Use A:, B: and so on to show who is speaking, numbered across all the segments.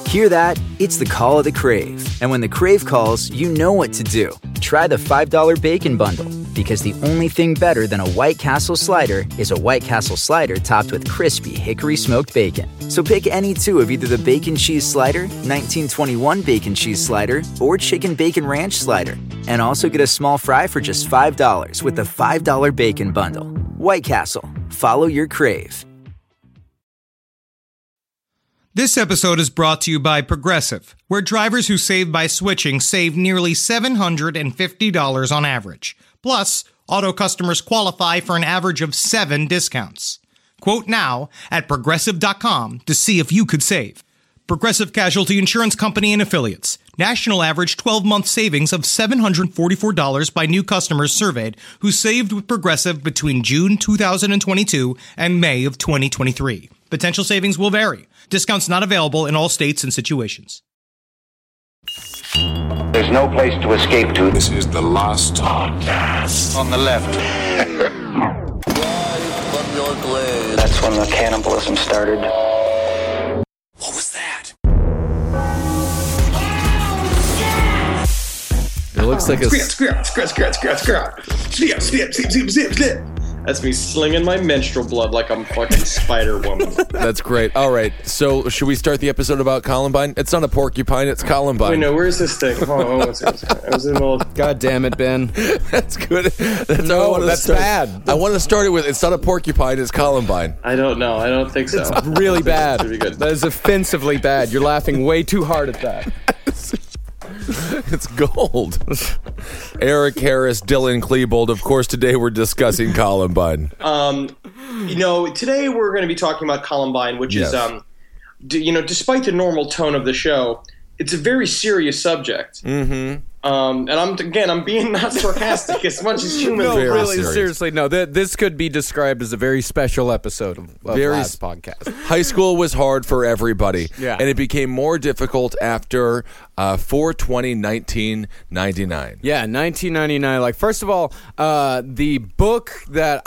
A: Hear that? It's the call of the Crave. And when the Crave calls, you know what to do. Try the $5 Bacon Bundle, because the only thing better than a White Castle slider is a White Castle slider topped with crispy hickory smoked bacon. So pick any two of either the Bacon Cheese Slider, 1921 Bacon Cheese Slider, or Chicken Bacon Ranch Slider. And also get a small fry for just $5 with the $5 Bacon Bundle. White Castle. Follow your Crave.
B: This episode is brought to you by Progressive, where drivers who save by switching save nearly $750 on average. Plus, auto customers qualify for an average of 7 discounts. Quote now at Progressive.com to see if you could save. Progressive Casualty Insurance Company and Affiliates. National average 12-month savings of $744 by new customers surveyed who saved with Progressive between June 2022 and May of 2023. Potential savings will vary. Discounts not available in all states and situations.
C: There's no place to escape to.
D: This is the last podcast.
C: On the left. That's when the cannibalism started.
D: What was that?
E: It looks like a...
F: Snip. That's me slinging my menstrual blood like I'm fucking Spider-Woman.
E: That's great. All right, so should we start the episode about Columbine? It's not a porcupine, it's Columbine.
F: Wait, no, where's this thing? Oh, I was in the middle of...
G: God damn it, Ben.
E: That's good.
G: That's bad.
E: I want to start it with, it's not a porcupine, it's Columbine.
F: I don't know. I don't think so.
G: It's really bad.
F: It's pretty good.
G: That is offensively bad. You're laughing way too hard at that.
E: It's gold. Eric Harris, Dylan Klebold. Of course, today we're discussing Columbine.
F: Today we're going to be talking about Columbine, which is, despite the normal tone of the show, it's a very serious subject. Mm-hmm. And I'm being not sarcastic as much as human.
G: No,
E: Very
G: really,
E: serious.
G: seriously, no. This could be described as a very special episode of last podcast.
E: High school was hard for everybody.
G: Yeah.
E: And it became more difficult after 4/20/1999.
G: Yeah, 1999. Like, first of all, the book that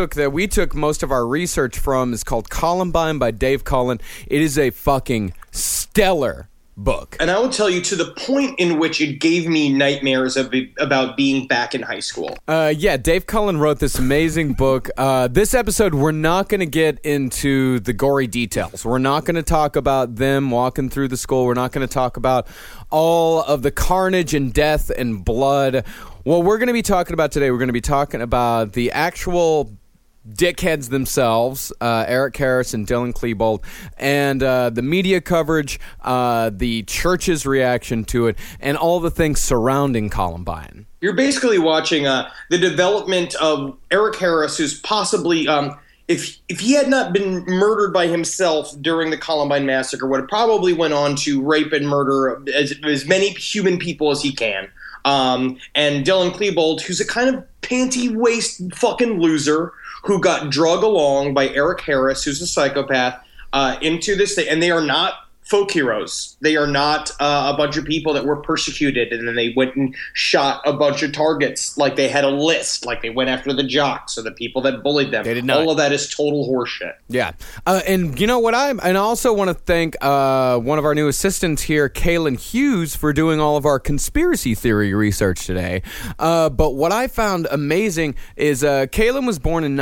G: we took most of our research from is called Columbine by Dave Cullen. It is a fucking stellar book.
F: And I will tell you, to the point in which it gave me nightmares about being back in high school.
G: Dave Cullen wrote this amazing book. This episode, we're not going to get into the gory details. We're not going to talk about them walking through the school. We're not going to talk about all of the carnage and death and blood. What we're going to be talking about today, we're going to be talking about the actual dickheads themselves, Eric Harris and Dylan Klebold, and the media coverage, the church's reaction to it, and all the things surrounding Columbine.
F: You're basically watching the development of Eric Harris, who's possibly, if he had not been murdered by himself during the Columbine massacre, would have probably went on to rape and murder as many human people as he can. And Dylan Klebold, who's a kind of panty-waist fucking loser who got drug along by Eric Harris, who's a psychopath, into this thing. And they are not folk heroes. They are not a bunch of people that were persecuted and then they went and shot a bunch of targets like they had a list, like they went after the jocks or the people that bullied them.
G: They did not.
F: All of that is total horseshit.
G: Yeah. And you know what? I also want to thank one of our new assistants here, Kaylin Hughes, for doing all of our conspiracy theory research today. But what I found amazing is Kaylin was born in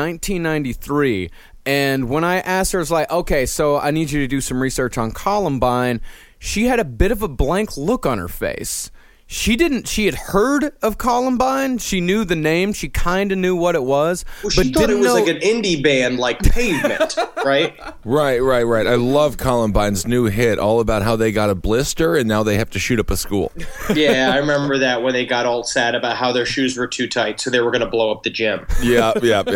G: 1993. And when I asked her, I was like, okay, so I need you to do some research on Columbine, she had a bit of a blank look on her face. She had heard of Columbine. She knew the name. She kind of knew what it was.
F: Well, she thought it was like an indie band like Pavement, right?
E: Right. I love Columbine's new hit, all about how they got a blister and now they have to shoot up a school.
F: Yeah, I remember that when they got all sad about how their shoes were too tight, so they were going to blow up the gym.
E: Yeah.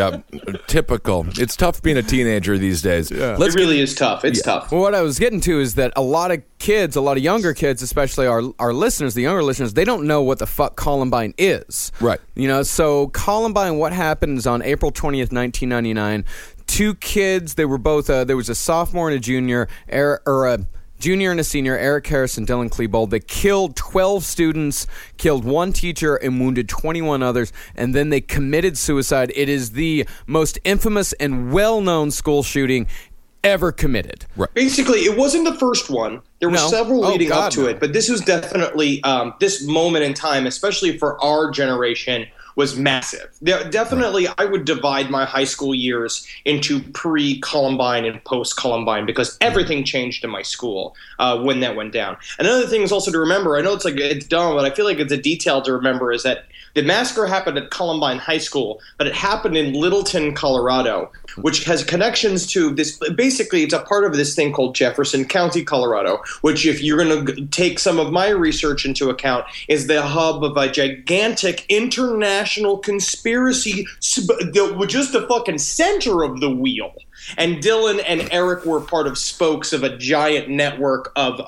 E: Typical. It's tough being a teenager these days.
G: Yeah.
F: It really is tough. It's tough.
G: Well, what I was getting to is that a lot of younger kids, especially our listeners, the younger listeners, they don't know what the fuck Columbine is.
E: Right.
G: So Columbine, what happens on April 20th, 1999, two kids, they were both, there was a sophomore and a junior, a junior and a senior, Eric Harris and Dylan Klebold. They killed 12 students, killed one teacher, and wounded 21 others, and then they committed suicide. It is the most infamous and well-known school shooting ever committed.
E: Right.
F: Basically, it wasn't the first one. There were several leading up to it, but this was definitely this moment in time, especially for our generation, was massive. Definitely, I would divide my high school years into pre-Columbine and post-Columbine because everything changed in my school when that went down. Another thing is also to remember, I know it's dumb, but I feel like it's a detail to remember, is that the massacre happened at Columbine High School, but it happened in Littleton, Colorado, which has connections to this. Basically, it's a part of this thing called Jefferson County, Colorado, which, if you're going to take some of my research into account, is the hub of a gigantic international conspiracy, just the fucking center of the wheel. And Dylan and Eric were part of spokes of a giant network of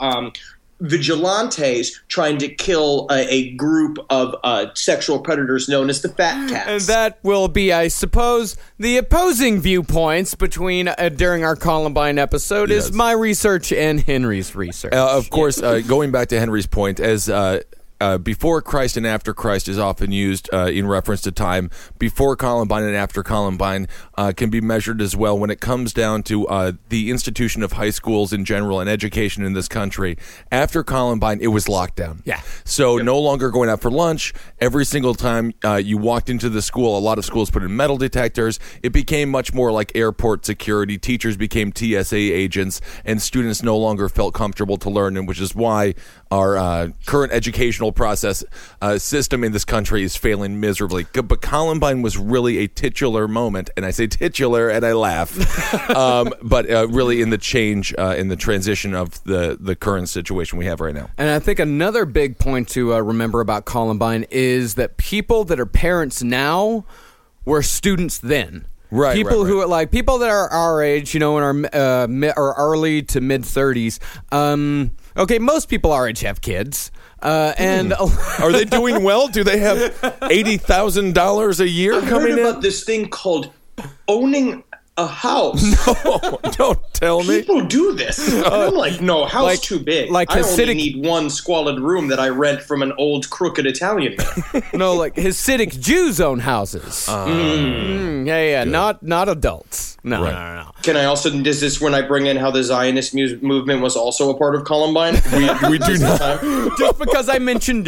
F: vigilantes trying to kill a group of sexual predators known as the Fat Cats.
G: And that will be, I suppose, the opposing viewpoints between during our Columbine episode is my research and Henry's research.
E: Of course, going back to Henry's point, as before Christ and after Christ is often used in reference to time. Before Columbine and after Columbine can be measured as well when it comes down to the institution of high schools in general and education in this country. After Columbine, it was lockdown.
G: Yeah.
E: So no longer going out for lunch. Every single time you walked into the school, a lot of schools put in metal detectors. It became much more like airport security. Teachers became TSA agents, and students no longer felt comfortable to learn, and which is why our current educational process system in this country is failing miserably. But Columbine was really a titular moment, and I say titular and I laugh, but really in the change, in the transition of the current situation we have right now.
G: And I think another big point to remember about Columbine is that people that are parents now were students then.
E: Right,
G: people who are like people that are our age, in our or early to mid 30s. Okay, most people our age have kids, and
E: are they doing well? Do they have $80,000 a year coming in?
F: I heard about this thing called owning a house.
E: No, don't tell me.
F: People do this. I'm like, no, house too big.
G: Like
F: I
G: Hasidic,
F: only need one squalid room that I rent from an old crooked Italian man.
G: No, like Hasidic Jews own houses. Yeah, not adults. No,
E: Right.
G: no.
F: Can I also, is this when I bring in how the Zionist movement was also a part of Columbine?
E: We do not.
G: Just because I mentioned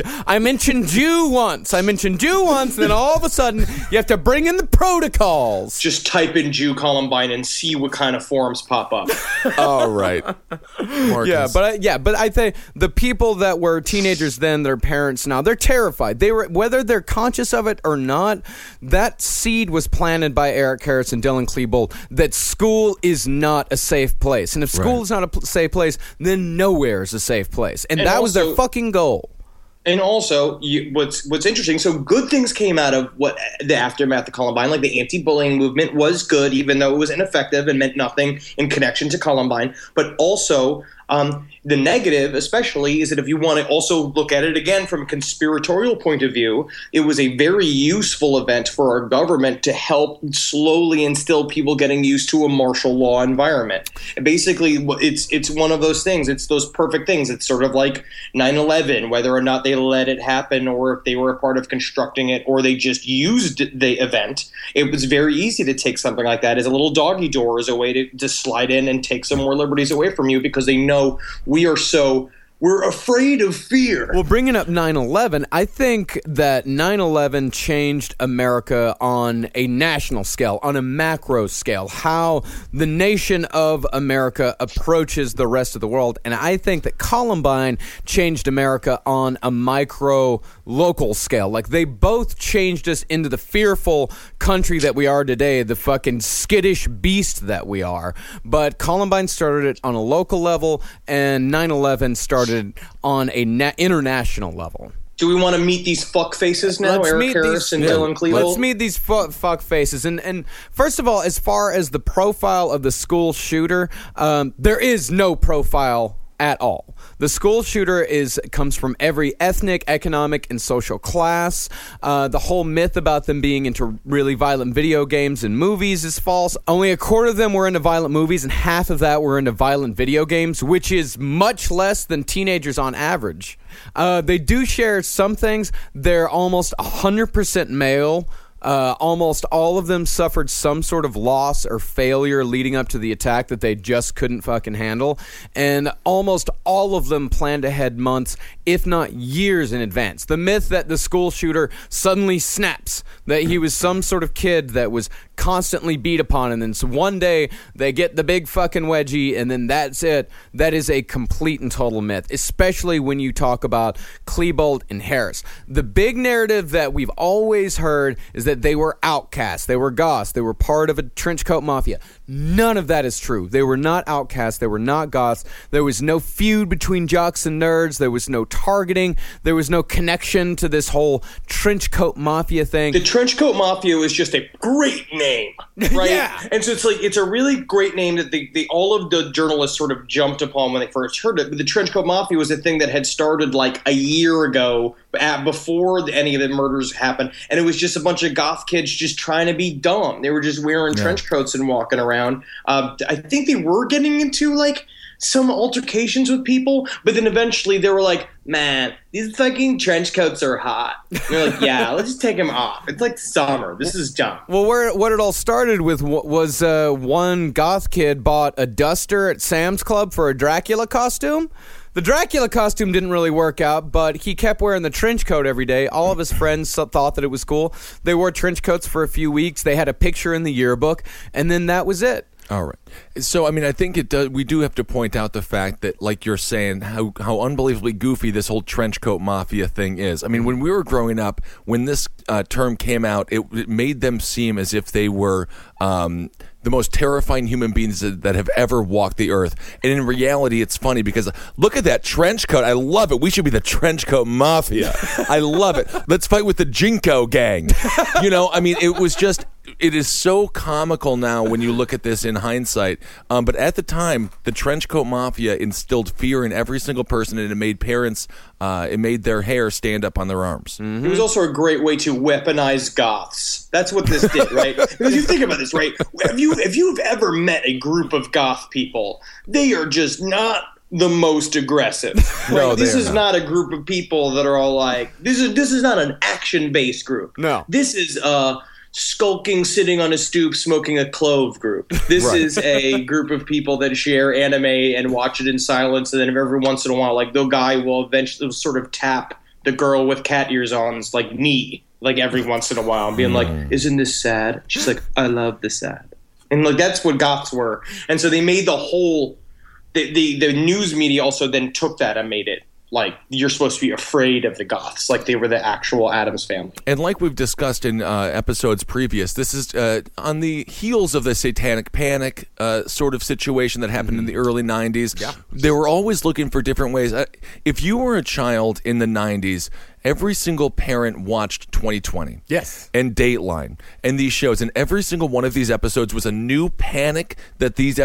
G: Jew once. And then all of a sudden you have to bring in the protocols.
F: Just type in Jew Columbine and see what kind of forums pop up.
E: All right. Marcus.
G: But I think the people that were teenagers then, their parents now, they're terrified. Whether they're conscious of it or not, that seed was planted by Eric Harris and Dylan Klebold that school is not a safe place. And if school is not a safe place, then nowhere is a safe place. And that was their fucking goal.
F: And also, what's interesting, so good things came out of what the aftermath of Columbine, like the anti-bullying movement was good, even though it was ineffective and meant nothing in connection to Columbine. But also, the negative, especially, is that if you want to also look at it again from a conspiratorial point of view, it was a very useful event for our government to help slowly instill people getting used to a martial law environment. And basically, it's one of those things. It's those perfect things. It's sort of like 9/11, whether or not they let it happen or if they were a part of constructing it or they just used the event. It was very easy to take something like that as a little doggy door, as a way to slide in and take some more liberties away from you because they know we're afraid of fear.
G: Well, bringing up 9/11, I think that 9/11 changed America on a national scale, on a macro scale, how the nation of America approaches the rest of the world. And I think that Columbine changed America on a micro local scale. Like, they both changed us into the fearful country that we are today, the fucking skittish beast that we are. But Columbine started it on a local level, and 9/11 started on a international level.
F: Do we want to meet these fuck faces now, Eric Harris and Dylan Klebold?
G: Let's meet these fuck faces. And first of all, as far as the profile of the school shooter, there is no profile at all. The school shooter comes from every ethnic, economic, and social class. The whole myth about them being into really violent video games and movies is false. Only a quarter of them were into violent movies, and half of that were into violent video games, which is much less than teenagers on average. They do share some things. They're almost 100% male. Almost all of them suffered some sort of loss or failure leading up to the attack that they just couldn't fucking handle. And almost all of them planned ahead months, if not years in advance. The myth that the school shooter suddenly snaps, that he was some sort of kid that was constantly beat upon, and then so one day they get the big fucking wedgie, and then that's it. That is a complete and total myth, especially when you talk about Klebold and Harris. The big narrative that we've always heard is that they were outcasts, they were goths, they were part of a trenchcoat mafia. None of that is true. They were not outcasts, they were not goths. There was no feud between jocks and nerds, there was no targeting, there was no connection to this whole trenchcoat mafia thing.
F: The trenchcoat mafia was just a great name, right?
G: Yeah.
F: And so it's a really great name that they all of the journalists sort of jumped upon when they first heard it. But the trenchcoat mafia was a thing that had started like a year ago, before any of the murders happened, and it was just a bunch of goth kids just trying to be dumb. They were just wearing trench coats and walking around. I think they were getting into like some altercations with people, but then eventually they were like, man, these fucking trench coats are hot. And they're like, yeah, let's just take them off. It's like summer. This is dumb.
G: Well, what it all started with was one goth kid bought a duster at Sam's Club for a Dracula costume. The Dracula costume didn't really work out, but he kept wearing the trench coat every day. All of his friends thought that it was cool. They wore trench coats for a few weeks. They had a picture in the yearbook, and then that was it.
E: All right. So, I mean, I think it does. We do have to point out the fact that, like you're saying, how unbelievably goofy this whole trench coat mafia thing is. I mean, when we were growing up, when this term came out, it made them seem as if they were the most terrifying human beings that have ever walked the earth. And in reality, it's funny because look at that trench coat. I love it. We should be the trench coat mafia. I love it. Let's fight with the Jinko gang. You know, I mean, it was just... It is so comical now when you look at this in hindsight. But at the time, the trenchcoat mafia instilled fear in every single person, and it made parents, it made their hair stand up on their arms.
F: Mm-hmm. It was also a great way to weaponize goths. That's what this did, right? Because you think about this, right? If you've ever met a group of goth people, they are just not the most aggressive. Right?
E: No,
F: this is not a group of people that are all like, this is not an action-based group.
G: No.
F: This is skulking, sitting on a stoop, smoking a clove group. This is a group of people that share anime and watch it in silence, and then every once in a while, like, the guy will eventually sort of tap the girl with cat ears on's like knee, like every once in a while, and being like, "Isn't this sad?" She's like, "I love the sad," and like that's what goths were. And so they made the whole the news media also then took that and made it like you're supposed to be afraid of the goths, like they were the actual Addams family.
E: And like we've discussed in episodes previous, this is on the heels of the Satanic Panic sort of situation that happened in the early 90s. Yeah. They were always looking for different ways. If you were a child in the 90s, every single parent watched 2020.
G: Yes.
E: And Dateline and these shows, and every single one of these episodes was a new panic that these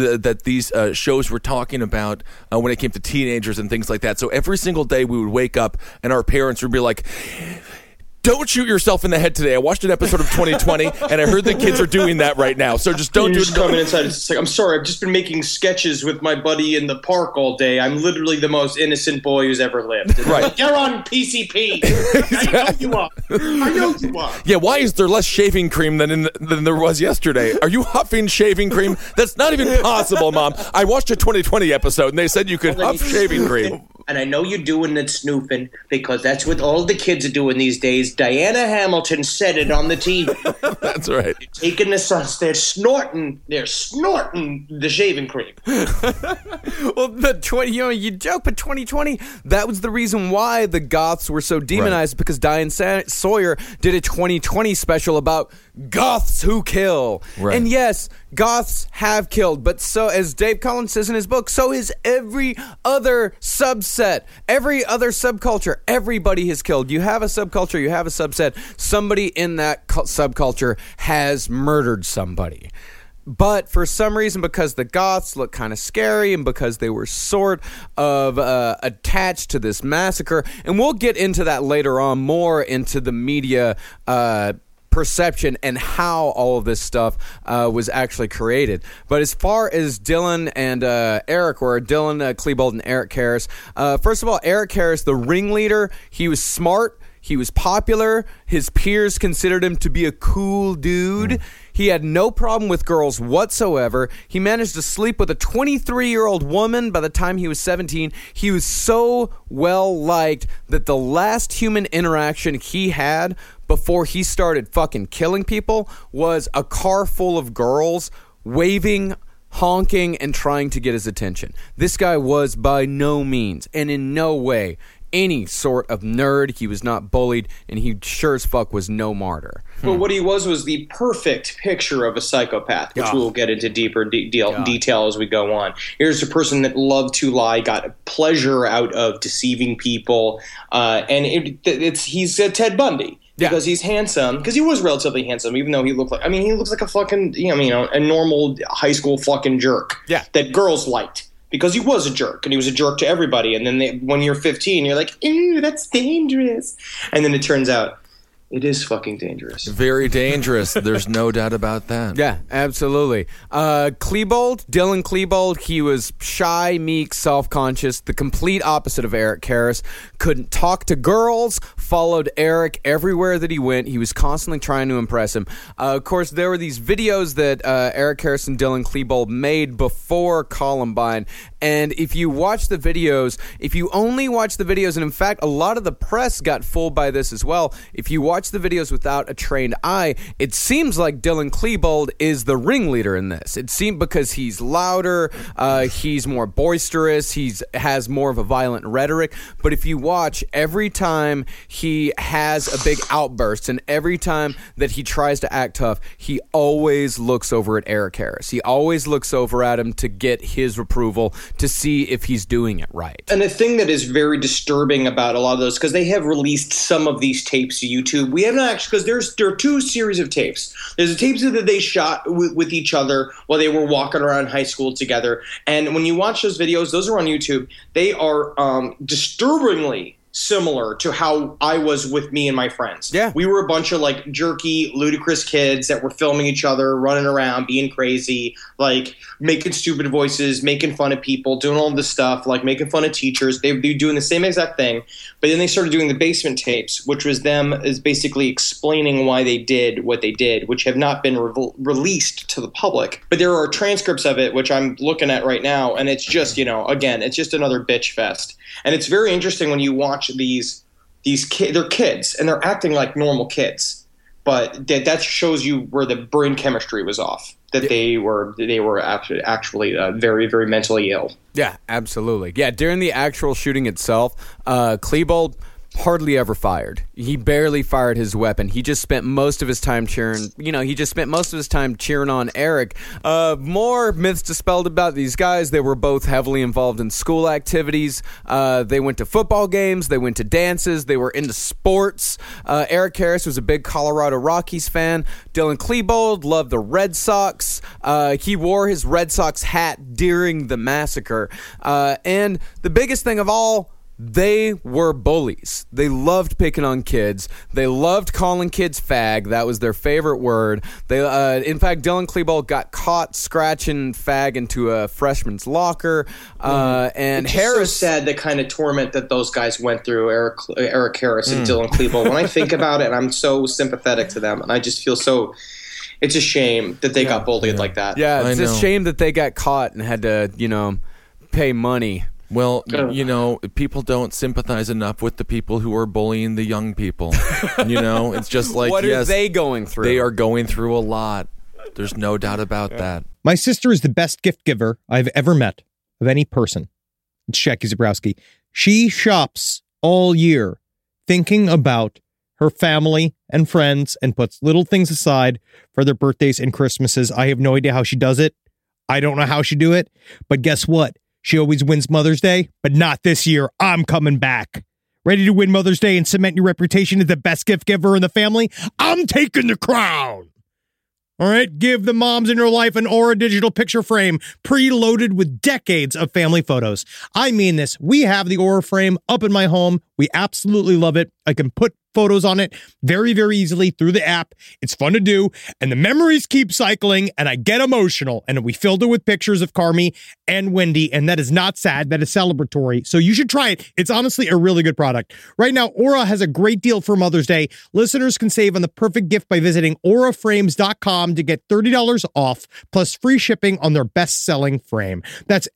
E: shows were talking about when it came to teenagers and things like that. So every single day we would wake up and our parents would be like, "Don't shoot yourself in the head today. I watched an episode of 2020, and I heard the kids are doing that right now. So just don't do it."
F: Coming inside, it's like, "I'm sorry, I've just been making sketches with my buddy in the park all day. I'm literally the most innocent boy who's ever lived." Right? Like, "You're on PCP. I know you are. I know you are."
E: Yeah. Why is there less shaving cream than there was yesterday? Are you huffing shaving cream? That's not even possible, Mom. I watched a 2020 episode, and they said you could huff shaving cream.
F: And I know you're doing it snooping because that's what all the kids are doing these days. Diana Hamilton said it on the TV.
E: That's right.
F: They're taking the sauce. They're snorting the shaving cream.
G: Well, you joke, but 2020, that was the reason why the goths were so demonized, right? Because Diane Sawyer did a 2020 special about goths who kill. Right. And yes, goths have killed, but so, as Dave Collins says in his book, so is every other subset, every other subculture. Everybody has killed. You have a subculture, you have a subset. Somebody in that subculture has murdered somebody. But for some reason, because the goths look kind of scary and because they were sort of attached to this massacre, and we'll get into that later on, more into the media perception and how all of this stuff was actually created. But as far as Dylan and Eric were, Dylan Klebold and Eric Harris, first of all, Eric Harris, the ringleader, he was smart. He was popular. His peers considered him to be a cool dude. He had no problem with girls whatsoever. He managed to sleep with a 23-year-old woman by the time he was 17. He was so well liked that the last human interaction he had before he started fucking killing people was a car full of girls waving, honking, and trying to get his attention. This guy was by no means and in no way any sort of nerd. He was not bullied, and he sure as fuck was no martyr.
F: Well, what he was the perfect picture of a psychopath, which we will get into deeper detail as we go on. Here's a person that loved to lie, got pleasure out of deceiving people, and he's Ted Bundy. Because he's handsome, because he was relatively handsome, even though he looks like a fucking, a normal high school fucking jerk that girls liked. Because he was a jerk, and he was a jerk to everybody. And then when you're 15, you're like, ew, that's dangerous. And then it turns out, it is fucking dangerous.
E: Very dangerous. There's no doubt about that.
G: Yeah, absolutely. Klebold, Dylan Klebold, he was shy, meek, self-conscious, the complete opposite of Eric Harris. Couldn't talk to girls, followed Eric everywhere that he went. He was constantly trying to impress him. Of course, there were these videos that Eric Harris and Dylan Klebold made before Columbine. And if you watch the videos, if you only watch the videos, and in fact, a lot of the press got fooled by this as well. If you watch the videos without a trained eye, it seems like Dylan Klebold is the ringleader in this. It seemed because he's louder, he's more boisterous, he has more of a violent rhetoric. But if you watch, every time he has a big outburst and every time that he tries to act tough, he always looks over at Eric Harris. He always looks over at him to get his approval, to see if he's doing it right.
F: And the thing that is very disturbing about a lot of those, because they have released some of these tapes to YouTube. We haven't actually, because there are two series of tapes. There's the tapes that they shot with each other while they were walking around high school together. And when you watch those videos, those are on YouTube. They are disturbingly similar to how I was with me and my friends.
G: Yeah.
F: We were a bunch of like jerky, ludicrous kids that were filming each other, running around, being crazy, like making stupid voices, making fun of people, doing all this stuff, like making fun of teachers. They'd be doing the same exact thing. But then they started doing the basement tapes, which was them is basically explaining why they did what they did, which have not been released to the public. But there are transcripts of it, which I'm looking at right now. And it's just, again, it's just another bitch fest. And it's very interesting when you watch these kids. They're kids, and they're acting like normal kids. But that shows you where the brain chemistry was off. That they were actually very, very mentally ill.
G: Yeah, absolutely. Yeah, during the actual shooting itself, Klebold hardly ever fired. He barely fired his weapon. He just spent most of his time cheering. On Eric. More myths dispelled about these guys. They were both heavily involved in school activities. They went to football games. They went to dances. They were into sports. Eric Harris was a big Colorado Rockies fan. Dylan Klebold loved the Red Sox. He wore his Red Sox hat during the massacre. And the biggest thing of all, they were bullies. They loved picking on kids. They loved calling kids fag. That was their favorite word. In fact, Dylan Klebold got caught scratching fag into a freshman's locker. And
F: it's
G: Harris,
F: so sad the kind of torment that those guys went through, Eric Harris and Dylan Klebold. When I think about it, I'm so sympathetic to them, and I just feel so. It's a shame that they got bullied like that.
G: Yeah, it's a shame that they got caught and had to, pay money.
E: Well, people don't sympathize enough with the people who are bullying the young people. It's just like,
G: what are they going through?
E: They are going through a lot. There's no doubt about that.
B: My sister is the best gift giver I've ever met of any person. It's Jackie Zabrowski. She shops all year thinking about her family and friends and puts little things aside for their birthdays and Christmases. I have no idea how she does it. I don't know how she do it. But guess what? She always wins Mother's Day, but not this year. I'm coming back. Ready to win Mother's Day and cement your reputation as the best gift giver in the family? I'm taking the crown. All right, give the moms in your life an Aura digital picture frame preloaded with decades of family photos. I mean this. We have the Aura frame up in my home. We absolutely love it. I can put
H: photos on it very, very easily through the app. It's fun to do, and the memories keep cycling, and I get emotional. And we filled it with pictures of Carmi and Wendy, and that is not sad. That is celebratory. So you should try it. It's honestly a really good product. Right now, Aura has a great deal for Mother's Day. Listeners can save on the perfect gift by visiting auraframes.com to get $30 off, plus free shipping on their best-selling frame. That's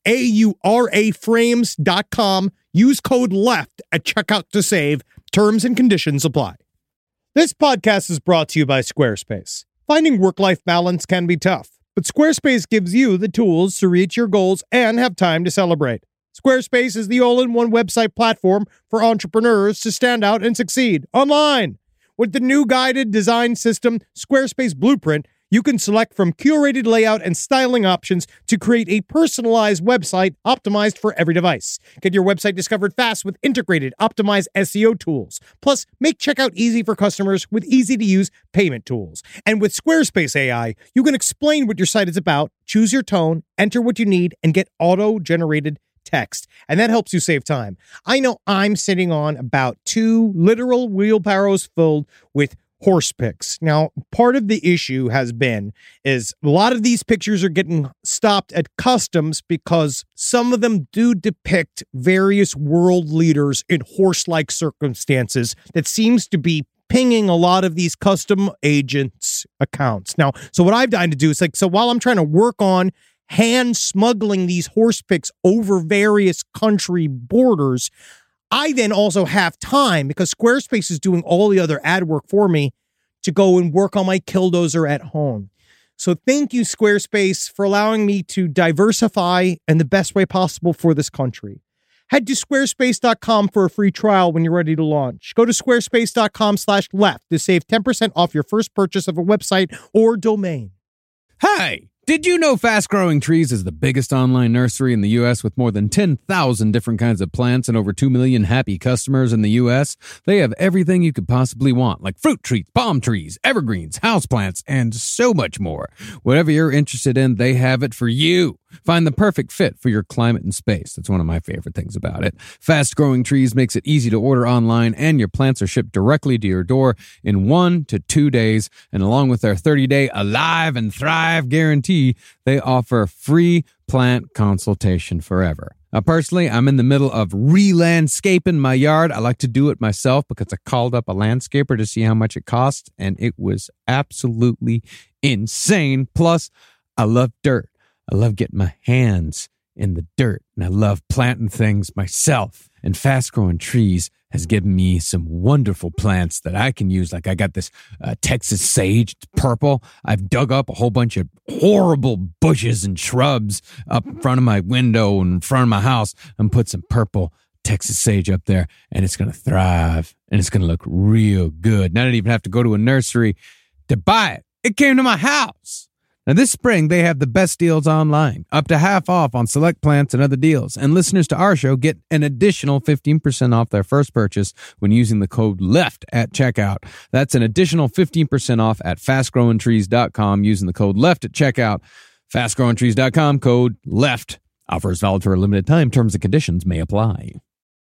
H: auraframes.com. Use code LEFT at checkout to save. Terms and conditions apply. This podcast is brought to you by Squarespace. Finding work-life balance can be tough, but Squarespace gives you the tools to reach your goals and have time to celebrate. Squarespace is the all-in-one website platform for entrepreneurs to stand out and succeed online. With the new guided design system, Squarespace Blueprint, you can select from curated layout and styling options to create a personalized website optimized for every device. Get your website discovered fast with integrated, optimized SEO tools. Plus, make checkout easy for customers with easy-to-use payment tools. And with Squarespace AI, you can explain what your site is about, choose your tone, enter what you need, and get auto-generated text. And that helps you save time. I know I'm sitting on about 2 literal wheelbarrows filled with horse pics. Now, part of the issue has been is a lot of these pictures are getting stopped at customs because some of them do depict various world leaders in horse-like circumstances that seems to be pinging a lot of these custom agents' accounts. Now, so what I've done to do is so while I'm trying to work on hand smuggling these horse pics over various country borders, I then also have time, because Squarespace is doing all the other ad work for me, to go and work on my Killdozer at home. So thank you, Squarespace, for allowing me to diversify in the best way possible for this country. Head to squarespace.com for a free trial when you're ready to launch. Go to squarespace.com/left to save 10% off your first purchase of a website or domain.
I: Hey! Did you know Fast Growing Trees is the biggest online nursery in the U.S. with more than 10,000 different kinds of plants and over 2 million happy customers in the U.S.? They have everything you could possibly want, like fruit trees, palm trees, evergreens, houseplants, and so much more. Whatever you're interested in, they have it for you. Find the perfect fit for your climate and space. That's one of my favorite things about it. Fast Growing Trees makes it easy to order online, and your plants are shipped directly to your door in 1 to 2 days. And along with their 30-day Alive and Thrive guarantee, they offer free plant consultation forever. Now, personally, I'm in the middle of re-landscaping my yard. I like to do it myself because I called up a landscaper to see how much it costs, and it was absolutely insane. Plus, I love dirt. I love getting my hands in the dirt, and I love planting things myself. And Fast Growing Trees has given me some wonderful plants that I can use. Like I got this Texas sage, it's purple. I've dug up a whole bunch of horrible bushes and shrubs up in front of my window and in front of my house, and put some purple Texas sage up there, and it's going to thrive, and it's going to look real good. And I didn't even have to go to a nursery to buy it. It came to my house. Now, this spring, they have the best deals online, up to half off on select plants and other deals. And listeners to our show get an additional 15% off their first purchase when using the code LEFT at checkout. That's an additional 15% off at fastgrowingtrees.com using the code LEFT at checkout. Fastgrowingtrees.com, code LEFT. Offers valid for a limited time. Terms and conditions may apply.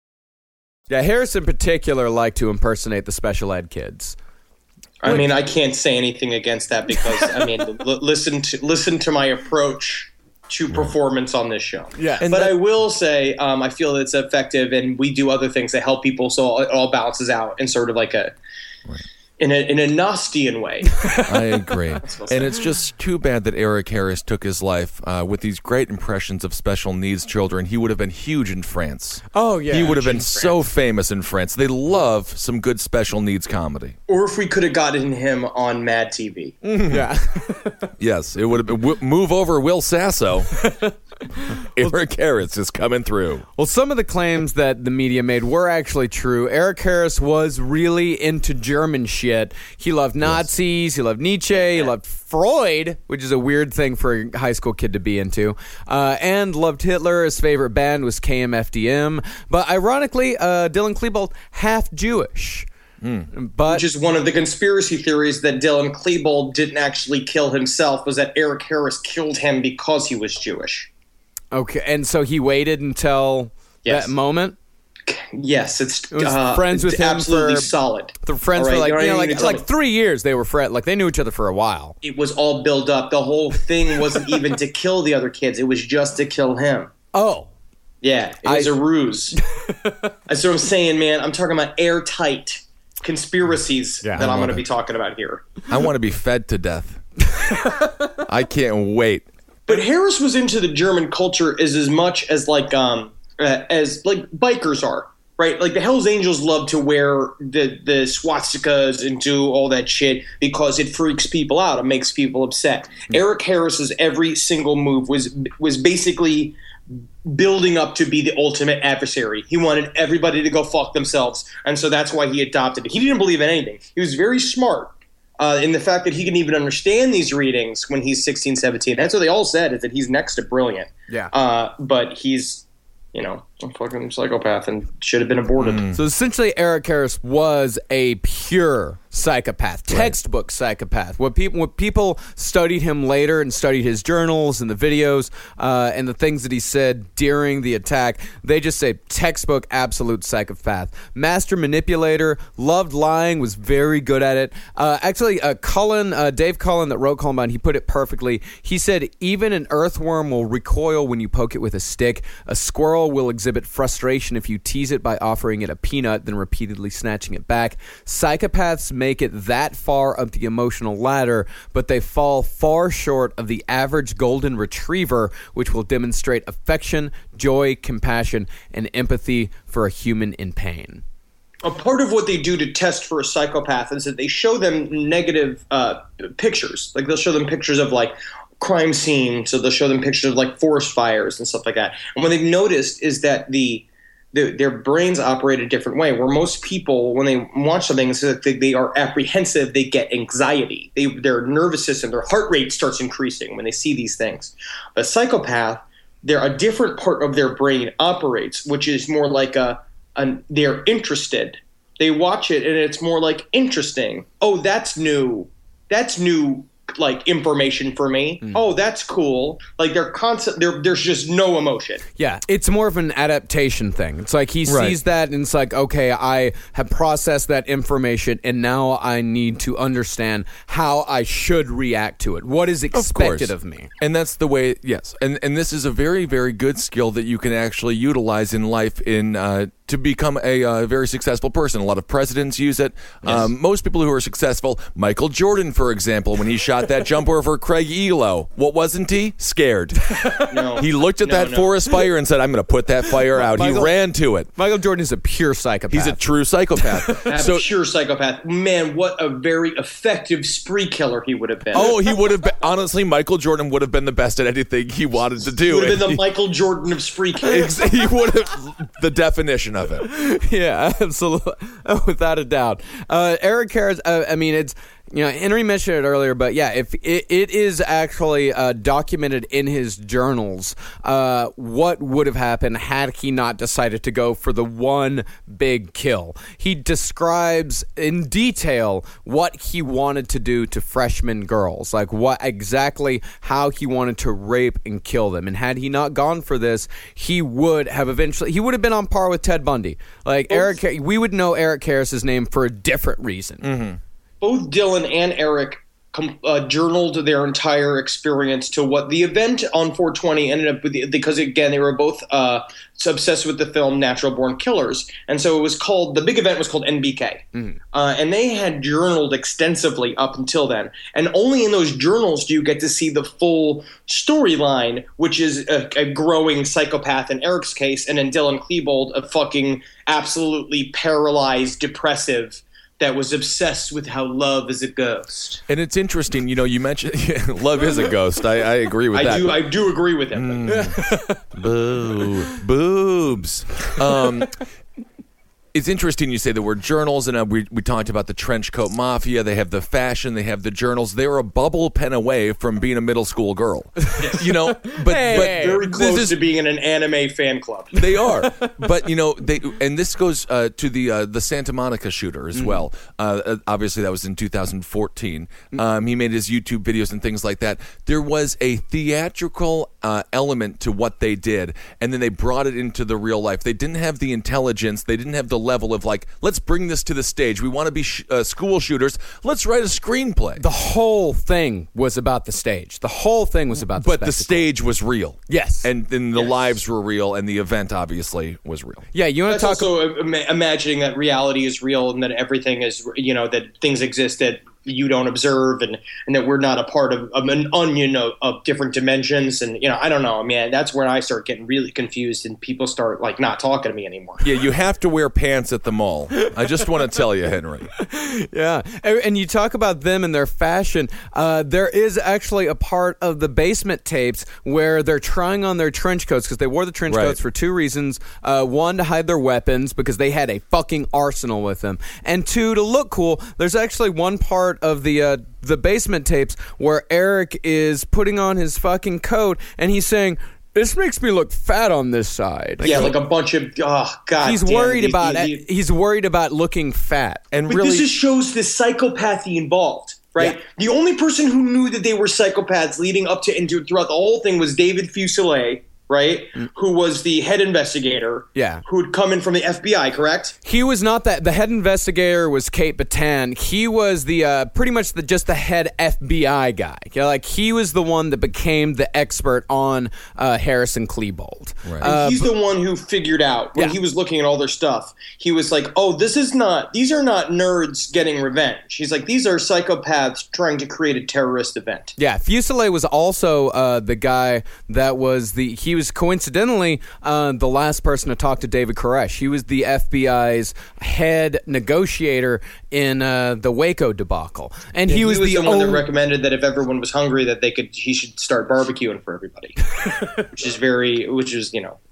G: Yeah, Harris in particular liked to impersonate the special ed kids.
F: I mean, I can't say anything against that because, I mean, listen to my approach to performance on this show.
G: Yeah,
F: but I will say I feel it's effective, and we do other things to help people, so it all balances out in sort of like a in a Gnostian way.
E: I agree. And it's just too bad that Eric Harris took his life with these great impressions of special needs children. He would have been huge in France.
G: Oh, yeah.
E: He would have been so famous in France. They love some good special needs comedy.
F: Or if we could have gotten him on Mad TV.
G: Yeah.
E: Yes, it would have been move over Will Sasso. Eric Harris is coming through.
G: Well, some of the claims that the media made were actually true. Eric Harris was really into German shit. He loved Nazis, he loved Nietzsche, he loved Freud, which is a weird thing for a high school kid to be into, and loved Hitler. His favorite band was KMFDM. But ironically, Dylan Klebold, half Jewish. But
F: which is one of the conspiracy theories that Dylan Klebold didn't actually kill himself, was that Eric Harris killed him because he was Jewish.
G: Okay, and so he waited until that moment?
F: Yes, it's
G: friends with him
F: absolutely
G: for
F: solid.
G: The friends
F: All
G: for
F: right,
G: like 3 years. They were friends. Like they knew each other for a while.
F: It was all built up. The whole thing wasn't even to kill the other kids. It was just to kill him.
G: Oh,
F: yeah, it was a ruse. That's what I'm saying, man. I'm talking about airtight conspiracies that I'm going to be talking about here.
E: I want to be fed to death. I can't wait.
F: But Harris was into the German culture as much as like bikers are, right? Like the Hells Angels love to wear the swastikas and do all that shit because it freaks people out. It makes people upset. Eric Harris's every single move was basically building up to be the ultimate adversary. He wanted everybody to go fuck themselves, and so that's why he adopted it. He didn't believe in anything. He was very smart in the fact that he can even understand these readings when he's 16, 17. That's what they all said, is that he's next to brilliant.
G: Yeah.
F: But he's, a fucking psychopath and should have been aborted.
G: So essentially, Eric Harris was a pure psychopath, textbook psychopath. When people studied him later and studied his journals and the videos and the things that he said during the attack, they just say textbook absolute psychopath. Master manipulator, loved lying, was very good at it. Actually, Dave Cullen that wrote Columbine, he put it perfectly. He said, even an earthworm will recoil when you poke it with a stick. A squirrel will exhibit frustration if you tease it by offering it a peanut, then repeatedly snatching it back. Psychopaths make it that far up the emotional ladder, but they fall far short of the average golden retriever, which will demonstrate affection, joy, compassion, and empathy for a human in pain.
F: A part of what they do to test for a psychopath is that they show them negative pictures. Like they'll show them pictures of like crime scene, so they'll show them pictures of like forest fires and stuff like that. And what they've noticed is that their brains operate a different way, where most people, when they watch something, so that they are apprehensive, they get anxiety. Their nervous system, their heart rate starts increasing when they see these things. A psychopath, a different part of their brain operates, which is more like they're interested. They watch it and it's more like interesting. Oh, that's new. That's new. Like information for me. Oh, that's cool. Like there's just no emotion.
G: Yeah, it's more of an adaptation thing. It's like he sees that and it's like, okay, I have processed that information and now I need to understand how I should react to it. What is expected of me?
E: And that's the way, yes. And this is a very, very good skill that you can actually utilize in life to become a very successful person. A lot of presidents use it. Yes. Most people who are successful, Michael Jordan, for example, when he shot that jumper for Craig Elo, what wasn't he? Scared.
F: No.
E: He looked at that forest fire and said, I'm going to put that fire out. He ran to it.
G: Michael Jordan is a pure psychopath.
E: He's a true psychopath.
F: Pure psychopath. Man, what a very effective spree killer he would have been.
E: Oh, he would have been. Honestly, Michael Jordan would have been the best at anything he wanted to do.
F: He would have been the Michael Jordan of spree killers.
E: He would have, the definition of it.
G: Yeah, absolutely. Without a doubt. Eric Harris, it's, Henry mentioned it earlier, but yeah, if it is actually documented in his journals, what would have happened had he not decided to go for the one big kill. He describes in detail what he wanted to do to freshman girls, like how he wanted to rape and kill them. And had he not gone for this, he would have been on par with Ted Bundy. Like we would know Eric Harris's name for a different reason.
E: Mm-hmm.
F: Both Dylan and Eric journaled their entire experience to what the event on 420 ended up with, because again they were both obsessed with the film Natural Born Killers, and so the big event was called NBK, and they had journaled extensively up until then, and only in those journals do you get to see the full storyline, which is a growing psychopath in Eric's case, and in Dylan Klebold, a fucking absolutely paralyzed depressive that was obsessed with how love is a ghost.
E: And it's interesting, you mentioned love is a ghost. I agree with that.
F: I do agree with him.
E: Boo. Boobs. It's interesting you say the word journals, and we talked about the trench coat mafia. They have the fashion, they have the journals. They're a bubble pen away from being a middle school girl. You know, but
F: very close to being in an anime fan club.
E: They are, but you know, and this goes to the Santa Monica shooter as well. Obviously, that was in 2014. He made his YouTube videos and things like that. There was a theatrical element to what they did, and then they brought it into the real life. They didn't have the intelligence. They didn't have the level of like, let's bring this to the stage. We want to be school shooters. Let's write a screenplay.
G: The whole thing was about the stage. The whole thing was about the
E: But the stage was real.
G: Yes.
E: And then the lives were real, and the event obviously was real.
G: Yeah, you want to talk...
F: also imagining that reality is real and that everything is, you know, that things exist that you don't observe and that we're not a part of an onion of different dimensions. And, you know, I don't know, man, that's where I start getting really confused and people start like not talking to me anymore.
E: Yeah, you have to wear pants at the mall. I just want to tell you, Henry.
G: Yeah. And you talk about them and their fashion. There is actually a part of the basement tapes where they're trying on their trench coats because they wore the trench coats for two reasons. One, to hide their weapons because they had a fucking arsenal with them. And two, to look cool. There's actually one part of the basement tapes where Eric is putting on his fucking coat and he's saying, "This makes me look fat on this side."
F: Yeah, like a bunch of God.
G: He's worried about it. He's worried about looking fat, and
F: but
G: really,
F: this just shows the psychopathy involved, right? Yeah. The only person who knew that they were psychopaths leading up to and throughout the whole thing was David Fuselier. Right? Who was the head investigator.
G: Yeah.
F: Who had come in from the FBI, correct?
G: He was not that. The head investigator was Kate Batan. He was the pretty much just the head FBI guy. You know, like he was the one that became the expert on Harrison Klebold.
F: Right. And he's the one who figured out when he was looking at all their stuff. He was like, "Oh, these are not nerds getting revenge." He's like, "These are psychopaths trying to create a terrorist event."
G: Yeah. Fuselier was also the guy that was he was coincidentally the last person to talk to David Koresh. He was the FBI's head negotiator in the Waco debacle, and he was the
F: one that recommended that if everyone was hungry, that he should start barbecuing for everybody, which is you know.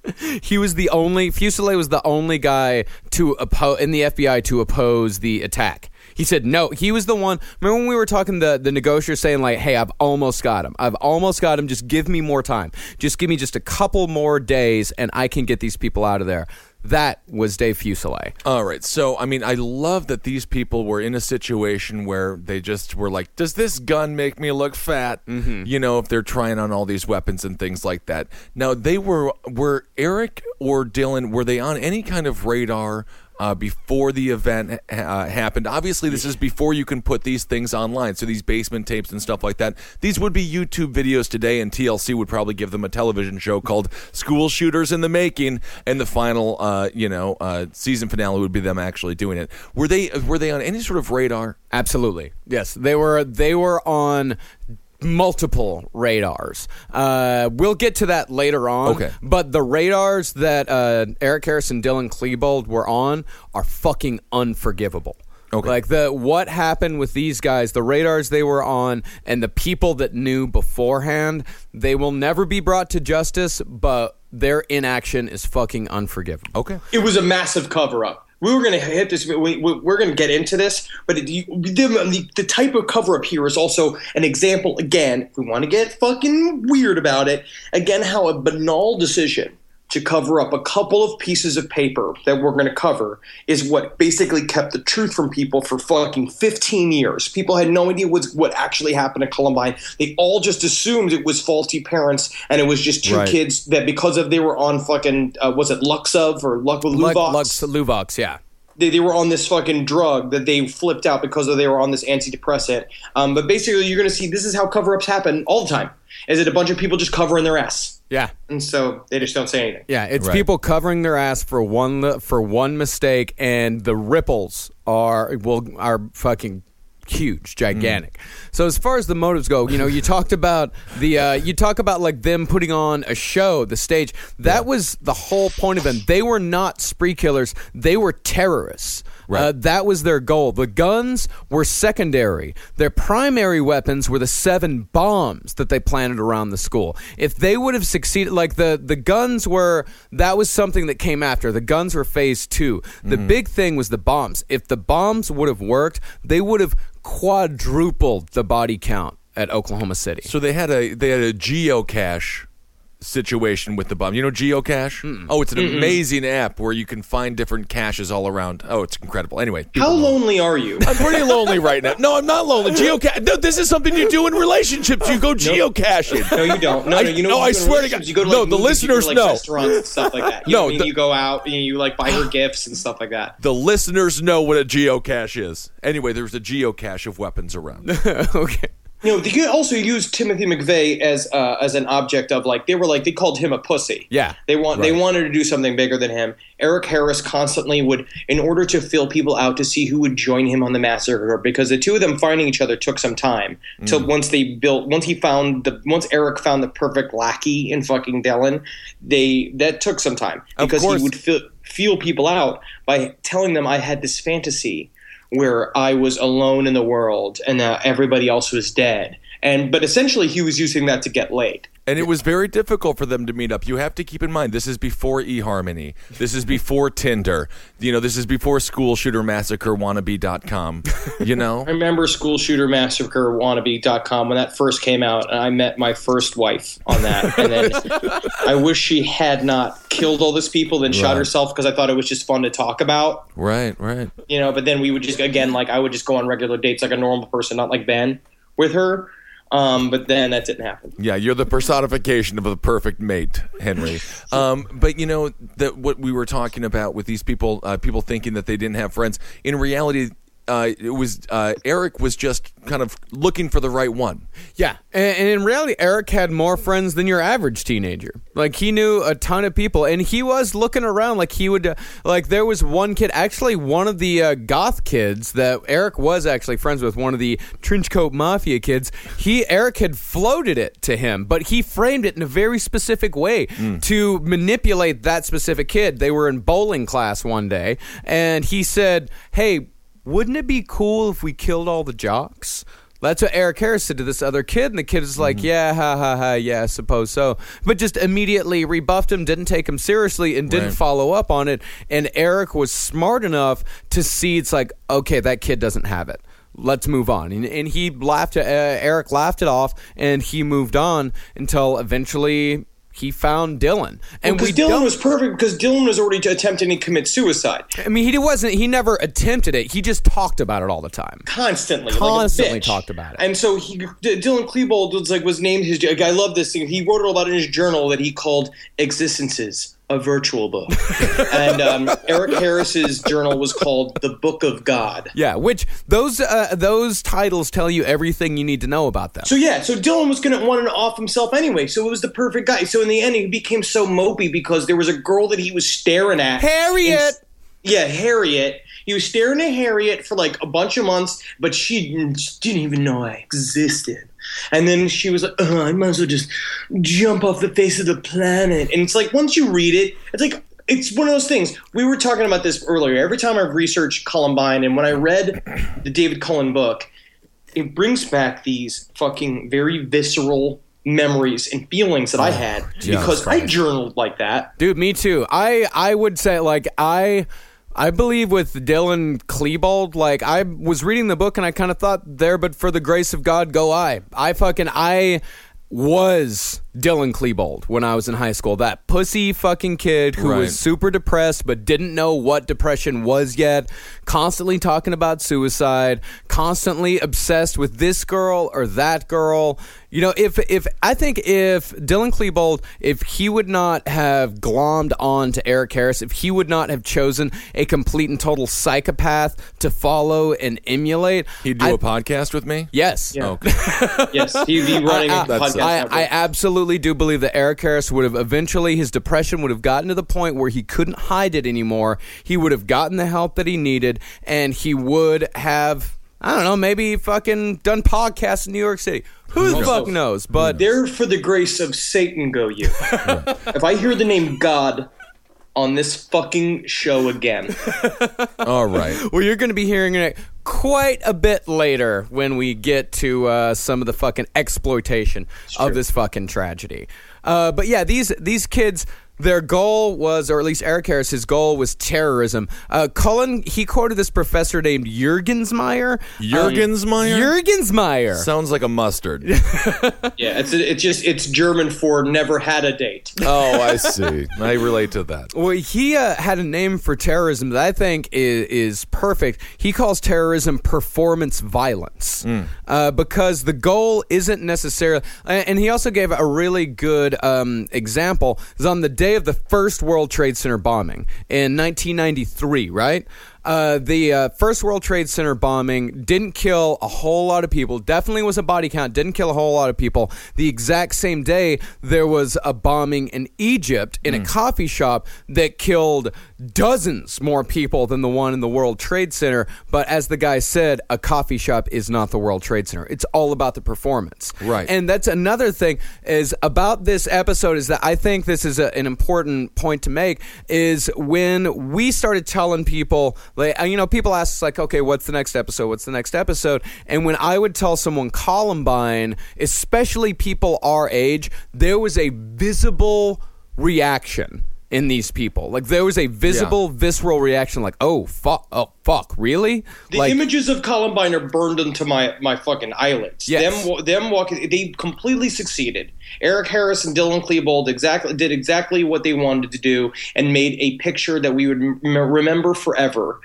G: Fuselier was the only guy in the FBI to oppose the attack. He said no. He was the one. Remember when we were talking the negotiator saying like, "Hey, I've almost got him. Just give me more time. Just give me just a couple more days, and I can get these people out of there." That was Dave Fuselier.
E: All right. So, I mean, I love that these people were in a situation where they just were like, does this gun make me look fat? Mm-hmm. You know, if they're trying on all these weapons and things like that. Now, were Eric or Dylan, were they on any kind of radar before the event happened? Obviously, this is before you can put these things online. So these basement tapes and stuff like that. These would be YouTube videos today, and TLC would probably give them a television show called School Shooters in the Making, and the final, season finale would be them actually doing it. Were they on any sort of radar?
G: Absolutely, yes. They were on multiple radars. We'll get to that later on.
E: Okay.
G: But the radars that Eric Harris and Dylan Klebold were on are fucking unforgivable.
E: Okay.
G: Like what happened with these guys, the radars they were on, and the people that knew beforehand, they will never be brought to justice, but their inaction is fucking unforgivable.
E: Okay.
F: It was a massive cover-up. We were going to hit this. We're going to get into this, but the type of cover-up here is also an example, again, if we want to get fucking weird about it, again, how a banal decision to cover up a couple of pieces of paper that we're going to cover is what basically kept the truth from people for fucking 15 years. People had no idea what actually happened at Columbine. They all just assumed it was faulty parents, and it was just two kids that because they were on fucking, was it Luxov or Luvox?
G: Luvox, yeah.
F: They were on this fucking drug that they flipped out because they were on this antidepressant. But basically, you're going to see this is how cover-ups happen all the time. Is it a bunch of people just covering their ass?
G: Yeah.
F: And so they just don't say anything.
G: Yeah, it's people covering their ass for one mistake, and the ripples are fucking huge, gigantic. So as far as the motives go, you talked about like them putting on a show, the stage. That was the whole point of them. They were not spree killers. They were terrorists. Right. That was their goal. The guns were secondary. Their primary weapons were the 7 bombs that they planted around the school. If they would have succeeded, like the guns were, that was something that came after. The guns were phase 2. The big thing was the bombs. If the bombs would have worked, they would have quadrupled the body count at Oklahoma City.
E: So they had a geocache situation with the bomb. You know geocache? Oh, it's an amazing app where you can find different caches all around. Oh, it's incredible. Anyway,
F: how lonely are you?
E: I'm pretty lonely right now. No, I'm not lonely. Geocache. No, this is something you do in relationships. You go geocaching.
F: No, you don't. No, you know.
E: No, I swear to God.
F: You go to
E: the listeners know.
F: Restaurants and stuff like that. You go out and you like buy her gifts and stuff like that.
E: The listeners know what a geocache is. Anyway, there's a geocache of weapons around.
G: Okay.
F: They also used Timothy McVeigh as an object of they called him a pussy.
G: Yeah,
F: they wanted to do something bigger than him. Eric Harris constantly would, in order to fill people out to see who would join him on the massacre, because the two of them finding each other took some time. So once Eric found the perfect lackey in fucking Dylan, that took some time because he would feel people out by telling them I had this fantasy where I was alone in the world and everybody else was dead. But essentially he was using that to get laid.
E: And it was very difficult for them to meet up. You have to keep in mind, this is before eHarmony. This is before Tinder. This is before SchoolShooterMassacreWannabe.com.
F: I remember SchoolShooterMassacreWannabe.com when that first came out, and I met my first wife on that. And then I wish she had not killed all these people, then shot herself, because I thought it was just fun to talk about.
E: Right.
F: But then we would just, again, I would just go on regular dates like a normal person, not like Ben, with her. But then that didn't happen.
E: Yeah, you're the personification of the perfect mate, Henry. But that what we were talking about with these people, people thinking that they didn't have friends. In reality, it was Eric was just kind of looking for the right one.
G: Yeah, and in reality, Eric had more friends than your average teenager. He knew a ton of people, and he was looking around. He would there was one kid, actually one of the goth kids that Eric was actually friends with, one of the trenchcoat mafia kids. Eric had floated it to him, but he framed it in a very specific way to manipulate that specific kid. They were in bowling class one day, and he said, "Hey, wouldn't it be cool if we killed all the jocks?" That's what Eric Harris said to this other kid, and the kid is like, yeah, yeah, I suppose so. But just immediately rebuffed him, didn't take him seriously, and didn't follow up on it. And Eric was smart enough to see it's like, okay, that kid doesn't have it. Let's move on. And he Eric laughed it off, and he moved on until eventually he found Dylan. And
F: because Dylan was perfect, because Dylan was already attempting to commit suicide.
G: I mean, he never attempted it. He just talked about it all the time.
F: Constantly
G: talked about it.
F: And so Dylan Klebold was named his, I love this thing. He wrote it all about in his journal that he called Existences, a virtual book. And Eric Harris's journal was called The Book of God.
G: Yeah, which those titles tell you everything you need to know about them.
F: So Dylan was going to want to off himself anyway, so it was the perfect guy. So in the end, he became so mopey because there was a girl that he was staring at.
G: Harriet!
F: Harriet. He was staring at Harriet for a bunch of months, but she didn't even know I existed. And then she was like, I might as well just jump off the face of the planet. And it's once you read it, it's one of those things. We were talking about this earlier. Every time I've researched Columbine, and when I read the David Cullen book, it brings back these fucking very visceral memories and feelings that I had because I journaled like that.
G: Dude, me too. I would say, I believe with Dylan Klebold, I was reading the book and I kind of thought, there, but for the grace of God, go I. I was Dylan Klebold when I was in high school. That pussy fucking kid who was super depressed but didn't know what depression was yet, constantly talking about suicide, constantly obsessed with this girl or that girl. If I think if Dylan Klebold, if he would not have glommed on to Eric Harris, if he would not have chosen a complete and total psychopath to follow and emulate,
E: he'd do a podcast with me?
G: Yes.
F: Yeah. Okay. Yes, he'd be running a podcast.
G: I absolutely do believe that Eric Harris would have eventually, his depression would have gotten to the point where he couldn't hide it anymore. He would have gotten the help that he needed, and he would have, I don't know, maybe fucking done podcasts in New York City. Who the fuck knows? But
F: there for the grace of Satan go you. If I hear the name God on this fucking show again.
E: All right.
G: Well, you're going to be hearing it quite a bit later when we get to some of the fucking exploitation of this fucking tragedy. But yeah, these kids, their goal was, or at least Eric Harris, his goal was terrorism. Cullen, he quoted this professor named Juergensmeyer. Juergensmeyer.
E: Sounds like a mustard.
F: Yeah, it's German for never had a date.
E: Oh, I see. I relate to that.
G: Well, he had a name for terrorism that I think is perfect. He calls terrorism performance violence because the goal isn't necessarily. And he also gave a really good example. It was on the day of the first World Trade Center bombing in 1993, right? The first World Trade Center bombing didn't kill a whole lot of people. Definitely was a body count. Didn't kill a whole lot of people. The exact same day, there was a bombing in Egypt in a coffee shop that killed dozens more people than the one in the World Trade Center. But as the guy said, a coffee shop is not the World Trade Center. It's all about the performance.
E: Right.
G: And that's another thing is about this episode is that I think this is an important point to make is when we started telling people, like, you know, people ask us like, okay, what's the next episode? What's the next episode? And when I would tell someone Columbine, especially people our age, there was a visible reaction in these people. Like there was a visible, visceral reaction like, oh, fuck, really?
F: The images of Columbine are burned into my fucking eyelids.
G: Yes.
F: Them walking, they completely succeeded. Eric Harris and Dylan Klebold did exactly what they wanted to do and made a picture that we would remember forever.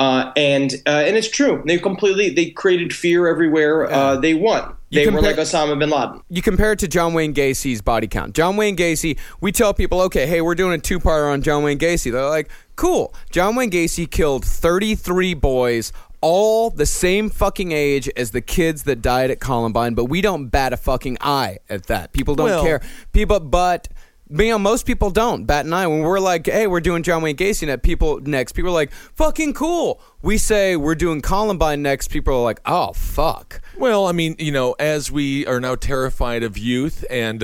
F: And it's true. They created fear everywhere. They won. They were like Osama bin Laden.
G: You compare it to John Wayne Gacy's body count. John Wayne Gacy, we tell people, okay, hey, we're doing a two-parter on John Wayne Gacy. They're like, cool. John Wayne Gacy killed 33 boys, all the same fucking age as the kids that died at Columbine, but we don't bat a fucking eye at that. People don't care. But you know, most people don't bat an eye. When we're like, hey, we're doing John Wayne Gacy next, people are like, fucking cool. We say we're doing Columbine next, people are like, oh, fuck.
E: Well, I mean, you know, as we are now terrified of youth and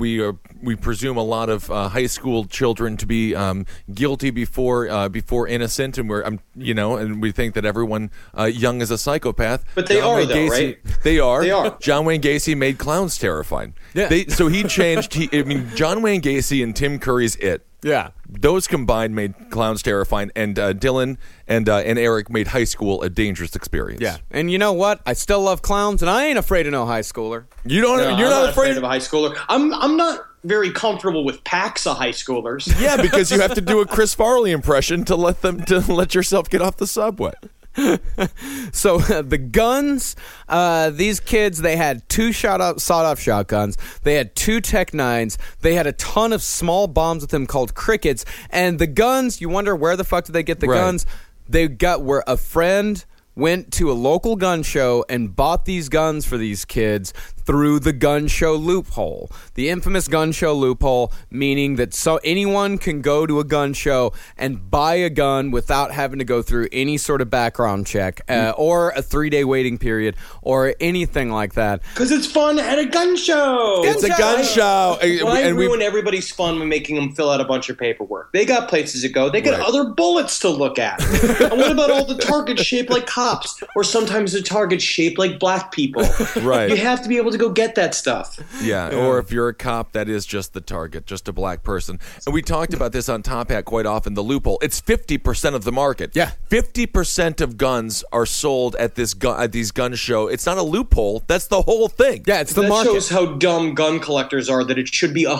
E: we presume a lot of high school children to be guilty before innocent, and and we think that everyone young is a psychopath.
F: But they are, though, right?
E: They are.
F: They are.
E: John Wayne Gacy made clowns terrifying.
G: Yeah.
E: So he changed. John Wayne Gacy and Tim Curry's It.
G: Yeah.
E: Those combined made clowns terrifying, and Dylan and Eric made high school a dangerous experience.
G: Yeah, and you know what? I still love clowns, and I ain't afraid of no high schooler.
E: You're not afraid
F: of a high schooler. I'm not very comfortable with packs of high schoolers.
E: Yeah, because you have to do a Chris Farley impression to let yourself get off the subway.
G: So the guns, these kids, they had two sawed-off shotguns. They had two Tech-9s. They had a ton of small bombs with them called Crickets. And the guns, you wonder where the fuck did they get the guns? They got where a friend went to a local gun show and bought these guns for these kids through the gun show loophole. The infamous gun show loophole, meaning that anyone can go to a gun show and buy a gun without having to go through any sort of background check or a 3-day waiting period or anything like that.
F: Because it's fun at a gun show.
E: It's a gun show.
F: Why ruin everybody's fun by making them fill out a bunch of paperwork? They got places to go. They got other bullets to look at. And what about all the targets shaped like cops? Or sometimes the targets shaped like black people.
E: Right.
F: You have to be able to go get that stuff.
E: Yeah, or if you're a cop, that is just the target, just a black person. And we talked about this on Top Hat quite often, the loophole. It's 50% of the market.
G: Yeah.
E: 50% of guns are sold at these gun show. It's not a loophole. That's the whole thing.
G: Yeah, it's the market.
F: That shows how dumb gun collectors are, that it should be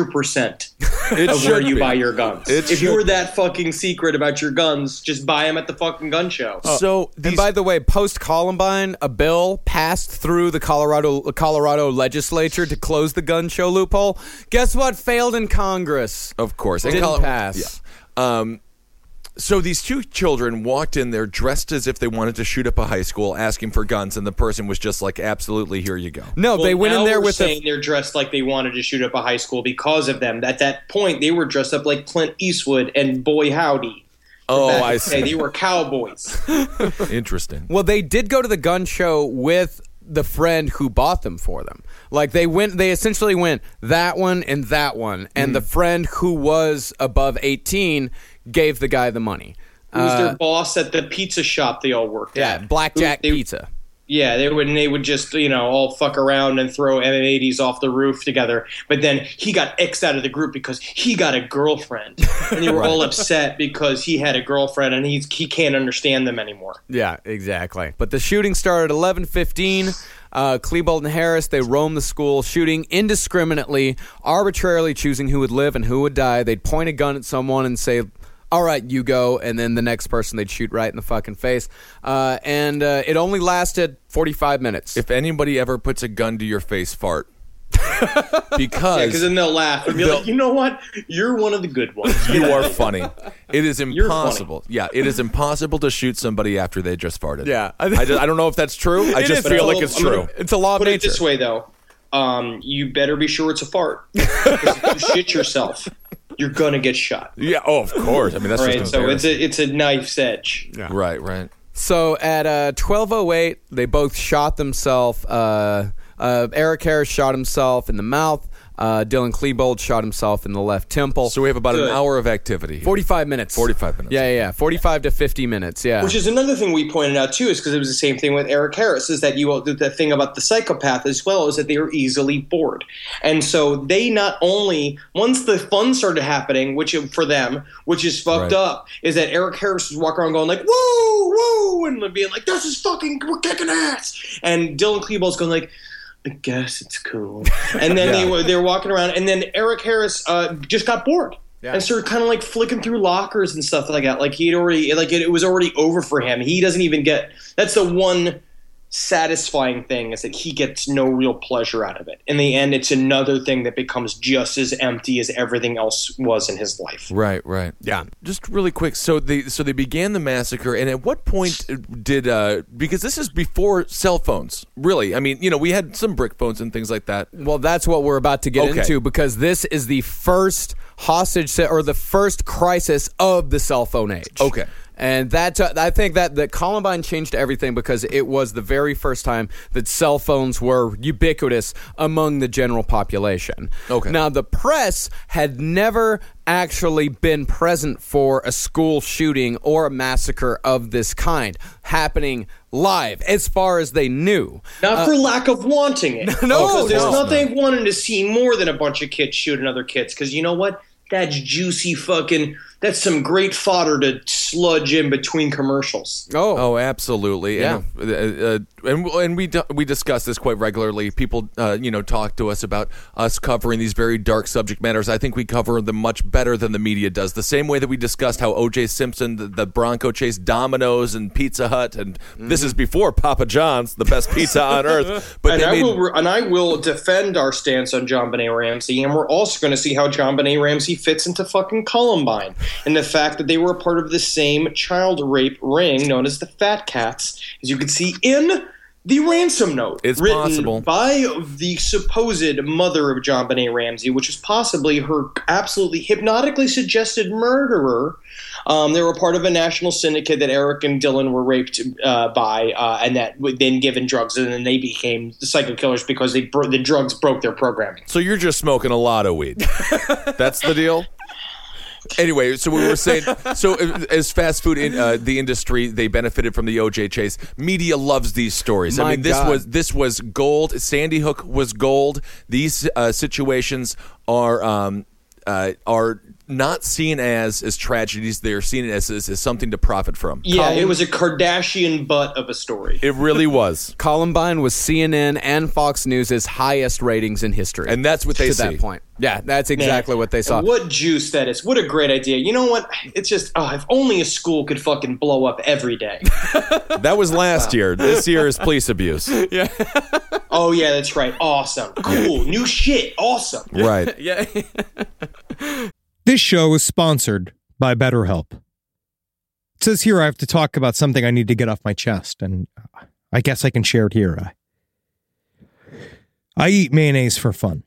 F: 100% of where you buy your guns. If you were that fucking secret about your guns, just buy them at the fucking gun show.
G: And by the way, post-Columbine, a bill passed through the Colorado legislature to close the gun show loophole. Guess what? Failed in Congress.
E: Of course.
G: Didn't pass.
E: Yeah. So these two children walked in there dressed as if they wanted to shoot up a high school, asking for guns, and the person was just like, absolutely, here you go.
G: No, they went in there with
F: saying they're dressed like they wanted to shoot up a high school because of them. At that point, they were dressed up like Clint Eastwood and Boy Howdy.
E: Oh,
F: Back in
E: I
F: the
E: see.
F: day, they were cowboys.
E: Interesting.
G: Well, they did go to the gun show with the friend who bought them for them. Like they essentially went that one and that one, and the friend who was above 18 gave the guy the money.
F: Who was their boss at the pizza shop they all worked at?
G: Yeah, Blackjack Pizza.
F: Yeah, they would just, all fuck around and throw M80s off the roof together. But then he got X'd out of the group because he got a girlfriend. And they were all upset because he had a girlfriend and he can't understand them anymore.
G: Yeah, exactly. But the shooting started at 11:15. Klebold and Harris, they roamed the school, shooting indiscriminately, arbitrarily choosing who would live and who would die. They'd point a gun at someone and say, all right, you go, and then the next person they'd shoot right in the fucking face. And it only lasted 45 minutes.
E: If anybody ever puts a gun to your face, fart.
F: Because then they'll laugh and be like, you know what? You're one of the good ones.
E: You are funny. It is impossible. Yeah, it is impossible to shoot somebody after they just farted.
G: Yeah.
E: I don't know if that's true. I just feel like it's true.
G: It's a law of
F: Put it
G: nature.
F: this way, though. You better be sure it's a fart. Because if you shit yourself, you're gonna get shot.
E: Yeah. Oh, of course. I mean, that's
F: Right.
E: just
F: So
E: embarrassing.
F: it's a knife's edge.
G: Yeah.
E: Right.
G: So at 12:08, they both shot themselves. Eric Harris shot himself in the mouth. Dylan Klebold shot himself in the left temple.
E: So we have about
F: Good.
E: an hour of activity.
G: 45 minutes.
E: 45 minutes.
G: Yeah. 45 to 50 minutes. Yeah.
F: Which is another thing we pointed out too, is because it was the same thing with Eric Harris. Is that the thing about the psychopath as well is that they were easily bored, and so they not only once the fun started happening, which for them, which is fucked up, is that Eric Harris was walking around going like woo woo and being like this is fucking we're kicking ass, and Dylan Klebold's going like, I guess it's cool. And then they were walking around, and then Eric Harris just got bored and started kind of like flicking through lockers and stuff like that. Like he'd already, it was already over for him. He doesn't even get. That's the one satisfying thing, is that he gets no real pleasure out of it. In the end, it's another thing that becomes just as empty as everything else was in his life.
E: Right.
G: Yeah.
E: Just really quick. So they began the massacre, and at what point did because this is before cell phones, really? I mean, we had some brick phones and things like that.
G: Well, that's what we're about to get into, because this is the first hostage or the first crisis of the cell phone age.
E: Okay.
G: And I think that Columbine changed everything, because it was the very first time that cell phones were ubiquitous among the general population.
E: Okay.
G: Now, the press had never actually been present for a school shooting or a massacre of this kind happening live, as far as they knew.
F: Not for lack of wanting it.
G: No,
F: because there's
G: no.
F: nothing wanting to see more than a bunch of kids shooting other kids. Because you know what? That's juicy fucking. That's some great fodder to sludge in between commercials.
E: Oh, absolutely.
G: Yeah.
E: And we discuss this quite regularly. People, talk to us about us covering these very dark subject matters. I think we cover them much better than the media does. The same way that we discussed how O.J. Simpson, the Bronco chase, Domino's, and Pizza Hut, and this is before Papa John's, the best pizza on earth. But
F: I will defend our stance on JonBenet Ramsey, and we're also going to see how JonBenet Ramsey fits into fucking Columbine, and the fact that they were a part of the same child rape ring known as the Fat Cats, as you can see in the ransom note.
E: It's
F: written
E: possible.
F: by the supposed mother of JonBenet Ramsey, which is possibly her absolutely hypnotically suggested murderer. They were part of a national syndicate that Eric and Dylan were raped by, and that then given drugs, and then they became the psycho killers because the drugs broke their programming.
E: So you're just smoking a lot of weed. That's the deal? Anyway, so we were saying, as fast food in the industry, they benefited from the OJ chase. Media loves these stories.
G: My
E: I mean,
G: God.
E: this was gold. Sandy Hook was gold. These situations are not seen as tragedies. They are seen as something to profit from.
F: Yeah, it was a Kardashian butt of a story.
E: It really was.
G: Columbine was CNN and Fox News' highest ratings in history.
E: And that's what they
G: to
E: see.
G: that point. Yeah, that's exactly what they saw.
F: And what juice that is. What a great idea. You know what? It's just, if only a school could fucking blow up every day.
E: That was last year. This year is police abuse.
G: Yeah.
F: Oh, yeah, that's right. Awesome. Cool. New shit. Awesome.
E: Right.
G: Yeah.
H: This show is sponsored by BetterHelp. It says here I have to talk about something I need to get off my chest, and I guess I can share it here. I eat mayonnaise for fun.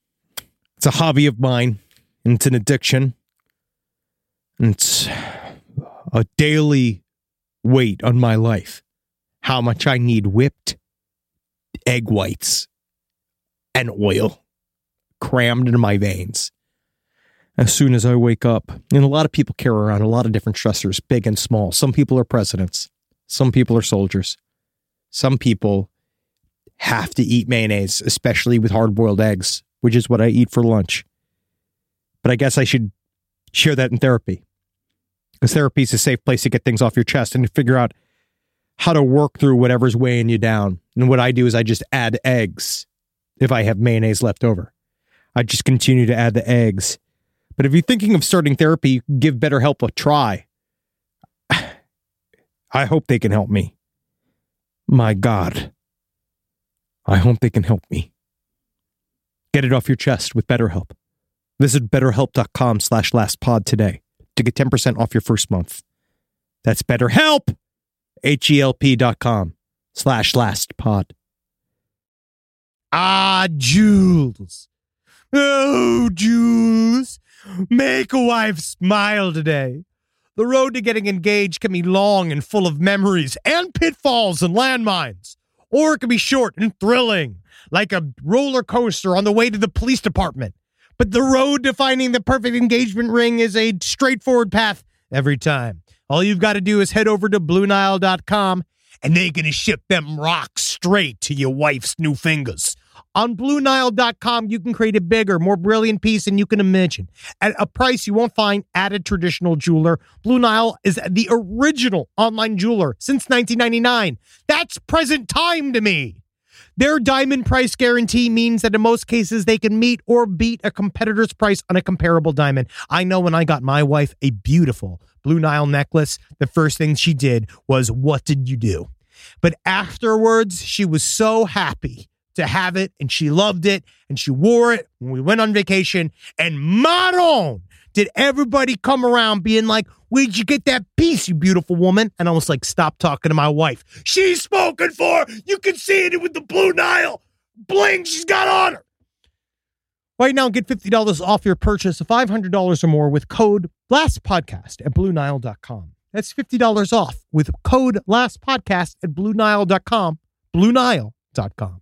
H: It's a hobby of mine, and it's an addiction. And it's a daily weight on my life, how much I need whipped egg whites and oil crammed into my veins as soon as I wake up. And a lot of people carry around a lot of different stressors, big and small. Some people are presidents. Some people are soldiers. Some people have to eat mayonnaise, especially with hard-boiled eggs, which is what I eat for lunch. But I guess I should share that in therapy, because therapy is a safe place to get things off your chest and to figure out how to work through whatever's weighing you down. And what I do is I just add eggs if I have mayonnaise left over. I just continue to add the eggs. But if you're thinking of starting therapy, give BetterHelp a try. I hope they can help me. My God. I hope they can help me. Get it off your chest with BetterHelp. Visit BetterHelp.com/lastpod today to get 10% off your first month. That's BetterHelp. HELP.com/lastpod. Ah, Jules. Oh, Jules. Make a wife smile today. The road to getting engaged can be long and full of memories and pitfalls and landmines. Or it can be short and thrilling, like a roller coaster on the way to the police department. But the road to finding the perfect engagement ring is a straightforward path every time. All you've got to do is head over to BlueNile.com, and they're going to ship them rocks straight to your wife's new fingers. On BlueNile.com, you can create a bigger, more brilliant piece than you can imagine at a price you won't find at a traditional jeweler. Blue Nile is the original online jeweler since 1999. That's present time to me. Their diamond price guarantee means that in most cases they can meet or beat a competitor's price on a comparable diamond. I know when I got my wife a beautiful Blue Nile necklace, the first thing she did was, "What did you do?" But afterwards, she was so happy to have it, and she loved it, and she wore it when we went on vacation, and maron, did everybody come around being like, "Where'd you get that piece, you beautiful woman?" And I was like, "Stop talking to my wife. She's spoken for. You can see it with the Blue Nile bling she's got on her." Right now, get $50 off your purchase of $500 or more with code LASTPODCAST at BlueNile.com. That's $50 off with code LASTPODCAST at BlueNile.com. BlueNile.com.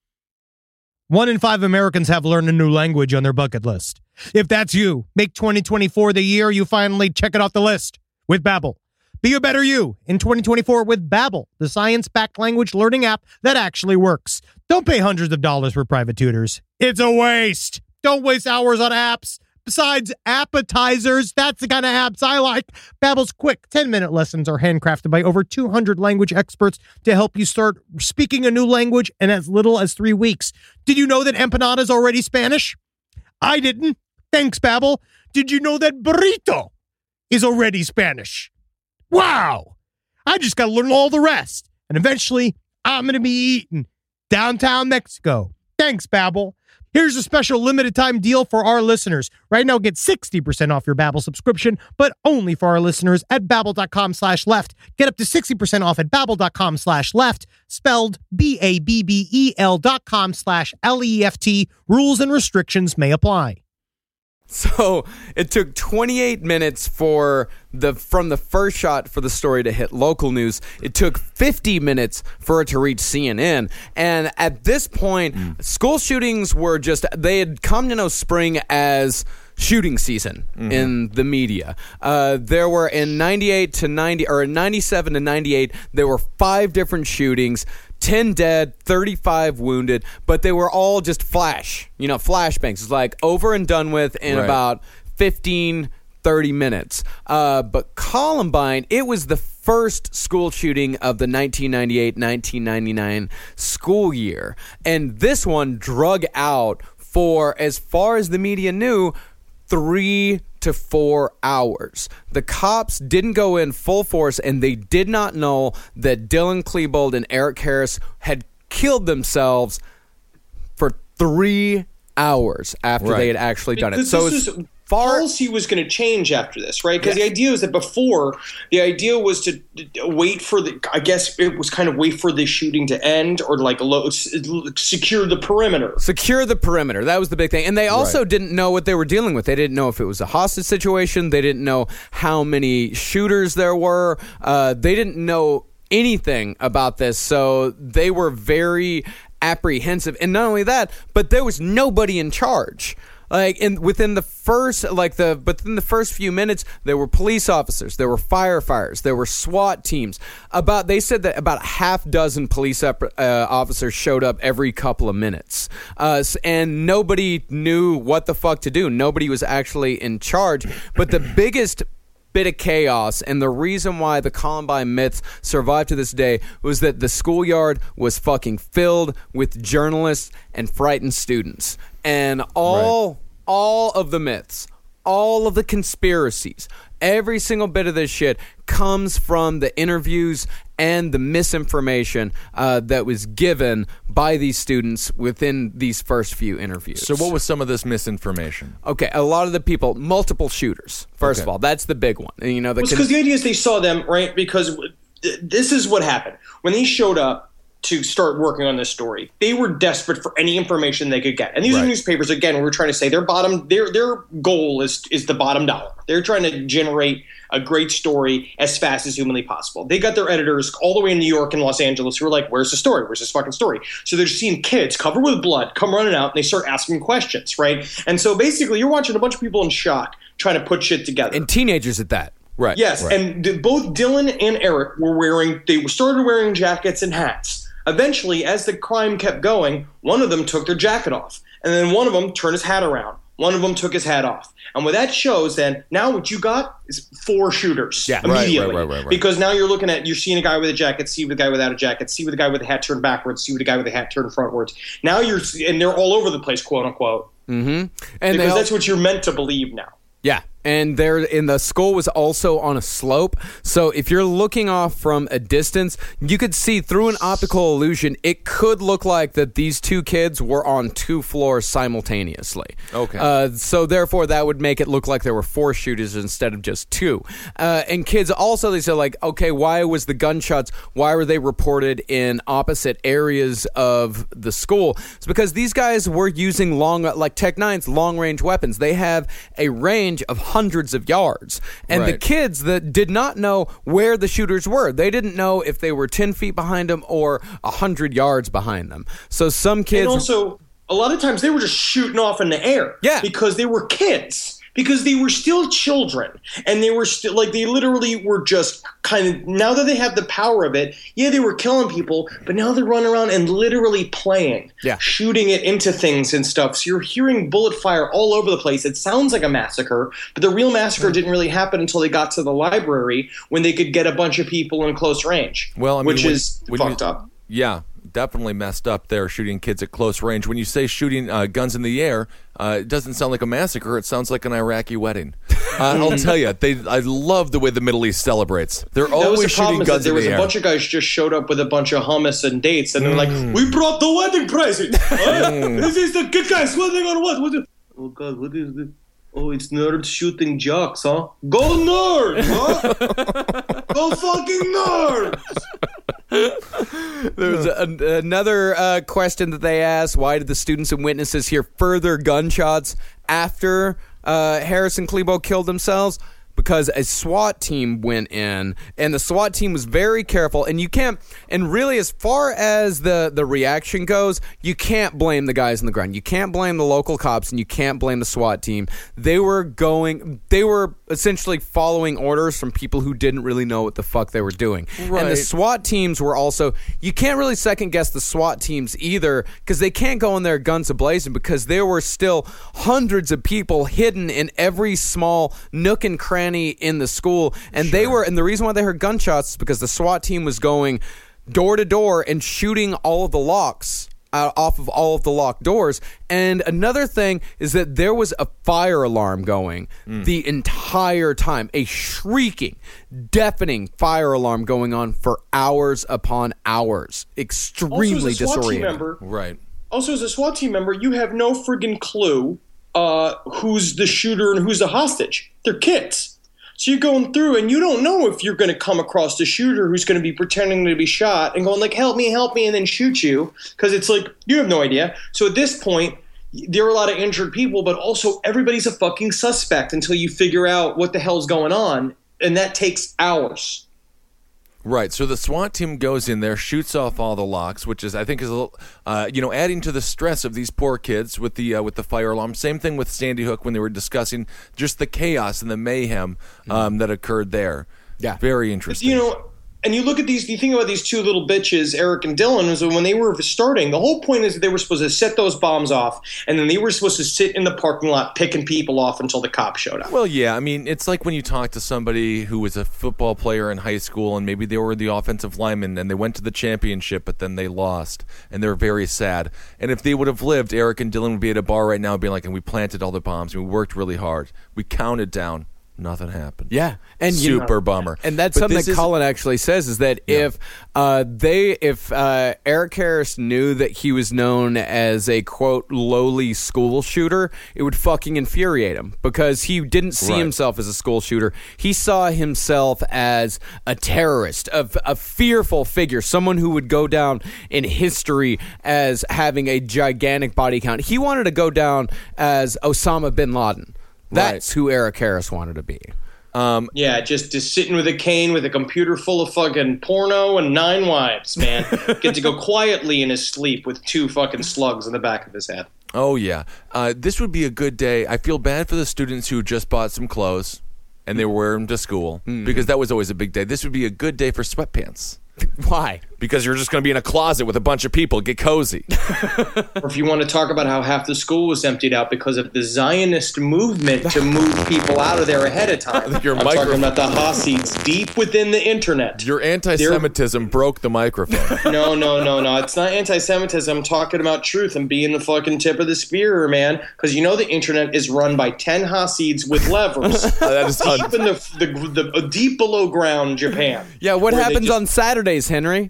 H: 1 in 5 Americans have learned a new language on their bucket list. If that's you, make 2024 the year you finally check it off the list with Babbel. Be a better you in 2024 with Babbel, the science-backed language learning app that actually works. Don't pay hundreds of dollars for private tutors. It's a waste. Don't waste hours on apps. Besides appetizers, that's the kind of apps I like. Babbel's quick 10-minute lessons are handcrafted by over 200 language experts to help you start speaking a new language in as little as 3 weeks. Did you know that empanada is already Spanish? I didn't. Thanks, Babbel. Did you know that burrito is already Spanish? Wow. I just got to learn all the rest. And eventually, I'm going to be eating downtown Mexico. Thanks, Babbel. Here's a special limited time deal for our listeners. Right now, get 60% off your Babbel subscription, but only for our listeners at Babbel.com/left. Get up to 60% off at Babbel.com/left, spelled BABBEL.com/LEFT. Rules and restrictions may apply.
G: So it took 28 minutes from the first shot for the story to hit local news. It took 50 minutes for it to reach CNN. And at this point, school shootings were they had come to know spring as shooting season in the media. There were in 97 to 98, there were 5 different shootings. 10 dead, 35 wounded, but they were all just flashbangs. It's like over and done with in about 15, 30 minutes. But Columbine, it was the first school shooting of the 1998-1999 school year. And this one drug out for, as far as the media knew, 3 to 4 hours. The cops didn't go in full force, and they did not know that Dylan Klebold and Eric Harris had killed themselves for 3 hours after they had actually done it. So
F: policy was going to change after this, right? Because the idea was that before, the idea was to wait for I guess it was kind of wait for the shooting to end, or like secure the perimeter.
G: Secure the perimeter. That was the big thing. And they also didn't know what they were dealing with. They didn't know if it was a hostage situation. They didn't know how many shooters there were. They didn't know anything about this. So they were very apprehensive. And not only that, but there was nobody in charge. Like within the first few minutes, there were police officers, there were firefighters, there were SWAT teams. They said that about a half dozen police officers showed up every couple of minutes, and nobody knew what the fuck to do. Nobody was actually in charge. But the biggest bit of chaos, and the reason why the Columbine myths survive to this day, was that the schoolyard was fucking filled with journalists and frightened students. And all of the myths, all of the conspiracies, every single bit of this shit comes from the interviews and the misinformation that was given by these students within these first few interviews.
E: So what was some of this misinformation?
G: Okay, a lot of the people, multiple shooters, first of all. That's the big one. And,
F: because the idea is they saw them, right? Because this is what happened. When they showed up to start working on this story, they were desperate for any information they could get. And these are newspapers, again, we were trying to say their goal is the bottom dollar. They're trying to generate a great story as fast as humanly possible. They got their editors all the way in New York and Los Angeles who were like, where's the story? Where's this fucking story? So they're just seeing kids covered with blood come running out, and they start asking questions, right? And so basically you're watching a bunch of people in shock trying to put shit together.
G: And teenagers at that.
E: Right.
F: Yes,
E: right.
F: And both Dylan and Eric started wearing jackets and hats. Eventually, as the crime kept going, one of them took their jacket off. And then one of them turned his hat around. One of them took his hat off. And what that shows then, now what you got is 4 shooters immediately. Right. Because now you're seeing a guy with a jacket, see with a guy without a jacket, see with a guy with a hat turned backwards, see with a guy with a hat turned frontwards. Now and they're all over the place, quote unquote.
G: Mm-hmm. And
F: because that's what you're meant to believe now.
G: Yeah, and the school was also on a slope, so if you're looking off from a distance, you could see through an optical illusion, it could look like that these 2 kids were on 2 floors simultaneously.
E: Okay.
G: So therefore, that would make it look like there were 4 shooters instead of just 2. And kids also, they said, like, okay, why was the gunshots, why were they reported in opposite areas of the school? It's because these guys were using Tech 9's long-range weapons. They have a range of hundreds of yards. And the kids that did not know where the shooters were, they didn't know if they were 10 feet behind them or 100 yards behind them. So some kids...
F: And also, a lot of times they were just shooting off in the air.
G: Yeah.
F: Because they were kids. Because they were still children. And they were still, they literally were just kind of, now that they have the power of it, they were killing people, but now they're running around and literally playing.
G: Yeah.
F: Shooting it into things and stuff. So you're hearing bullet fire all over the place. It sounds like a massacre, but the real massacre didn't really happen until they got to the library when they could get a bunch of people in close range.
E: Well, I mean,
F: which is fucked up.
E: Yeah. Definitely messed up there, shooting kids at close range. When you say shooting guns in the air, it doesn't sound like a massacre. It sounds like an Iraqi wedding. I'll tell you, I love the way the Middle East celebrates. They're always shooting guns in the air.
F: There was a bunch of guys just showed up with a bunch of hummus and dates, and they're like, we brought the wedding present. This is the good guys sweating on what? Oh, God, what is this? Oh, it's nerds shooting jocks, huh? Go nerds, huh? Go fucking nerds!
G: There's another question that they asked. Why did the students and witnesses hear further gunshots after Harris and Klebo killed themselves? Because a SWAT team went in, and the SWAT team was very careful, and you can't, and really as far as the reaction goes, you can't blame the guys on the ground. You can't blame the local cops, and you can't blame the SWAT team. They were essentially following orders from people who didn't really know what the fuck they were doing. Right. And the SWAT teams were also, you can't really second guess the SWAT teams either, because they can't go in there guns a-blazing, because there were still hundreds of people hidden in every small nook and cranny in the school, and and the reason why they heard gunshots is because the SWAT team was going door to door and shooting all of the locks off of all of the locked doors. And another thing is that there was a fire alarm going the entire time, a shrieking, deafening fire alarm going on for hours upon hours. Extremely disorienting.
F: Also, as a SWAT team member, you have no friggin' clue who's the shooter and who's the hostage. They're kids. So you're going through and you don't know if you're going to come across the shooter who's going to be pretending to be shot and going like, help me, and then shoot you. Because it's like, you have no idea. So at this point, there are a lot of injured people, but also everybody's a fucking suspect until you figure out what the hell's going on. And that takes hours.
E: Right, so the SWAT team goes in there, shoots off all the locks, which is, I think, is a little, adding to the stress of these poor kids with the fire alarm. Same thing with Sandy Hook when they were discussing just the chaos and the mayhem that occurred there.
G: Yeah,
E: very interesting.
F: And you look at these, you think about these two little bitches, Eric and Dylan, is when they were starting, the whole point is that they were supposed to set those bombs off, and then they were supposed to sit in the parking lot picking people off until the cops showed up.
E: Well, yeah, I mean, it's like when you talk to somebody who was a football player in high school, and maybe they were the offensive lineman, and they went to the championship, but then they lost, and they're very sad. And if they would have lived, Eric and Dylan would be at a bar right now being like, and we planted all the bombs, and we worked really hard. We counted down. Nothing happened.
G: Yeah, and
E: super bummer.
G: And that's something that Colin actually says is that if Eric Harris knew that he was known as a quote lowly school shooter, it would fucking infuriate him because he didn't see himself as a school shooter. He saw himself as a terrorist, a fearful figure, someone who would go down in history as having a gigantic body count. He wanted to go down as Osama bin Laden. That's who Eric Harris wanted to be.
F: Just sitting with a cane with a computer full of fucking porno and 9 wives, man. Get to go quietly in his sleep with 2 fucking slugs in the back of his head.
E: Oh, yeah. This would be a good day. I feel bad for the students who just bought some clothes and they wear them to school because that was always a big day. This would be a good day for sweatpants.
G: Why?
E: Because you're just going to be in a closet with a bunch of people. Get cozy.
F: Or if you want to talk about how half the school was emptied out because of the Zionist movement to move people out of there ahead of time. I'm talking about the Hasids deep within the internet.
E: Your anti-Semitism broke the microphone.
F: No. It's not anti-Semitism. I'm talking about truth and being the fucking tip of the spear, man. Because you know the internet is run by 10 Hasids with levers.
E: That is
F: deep in the deep below ground Japan.
G: Yeah, what happens on Saturdays, Henry?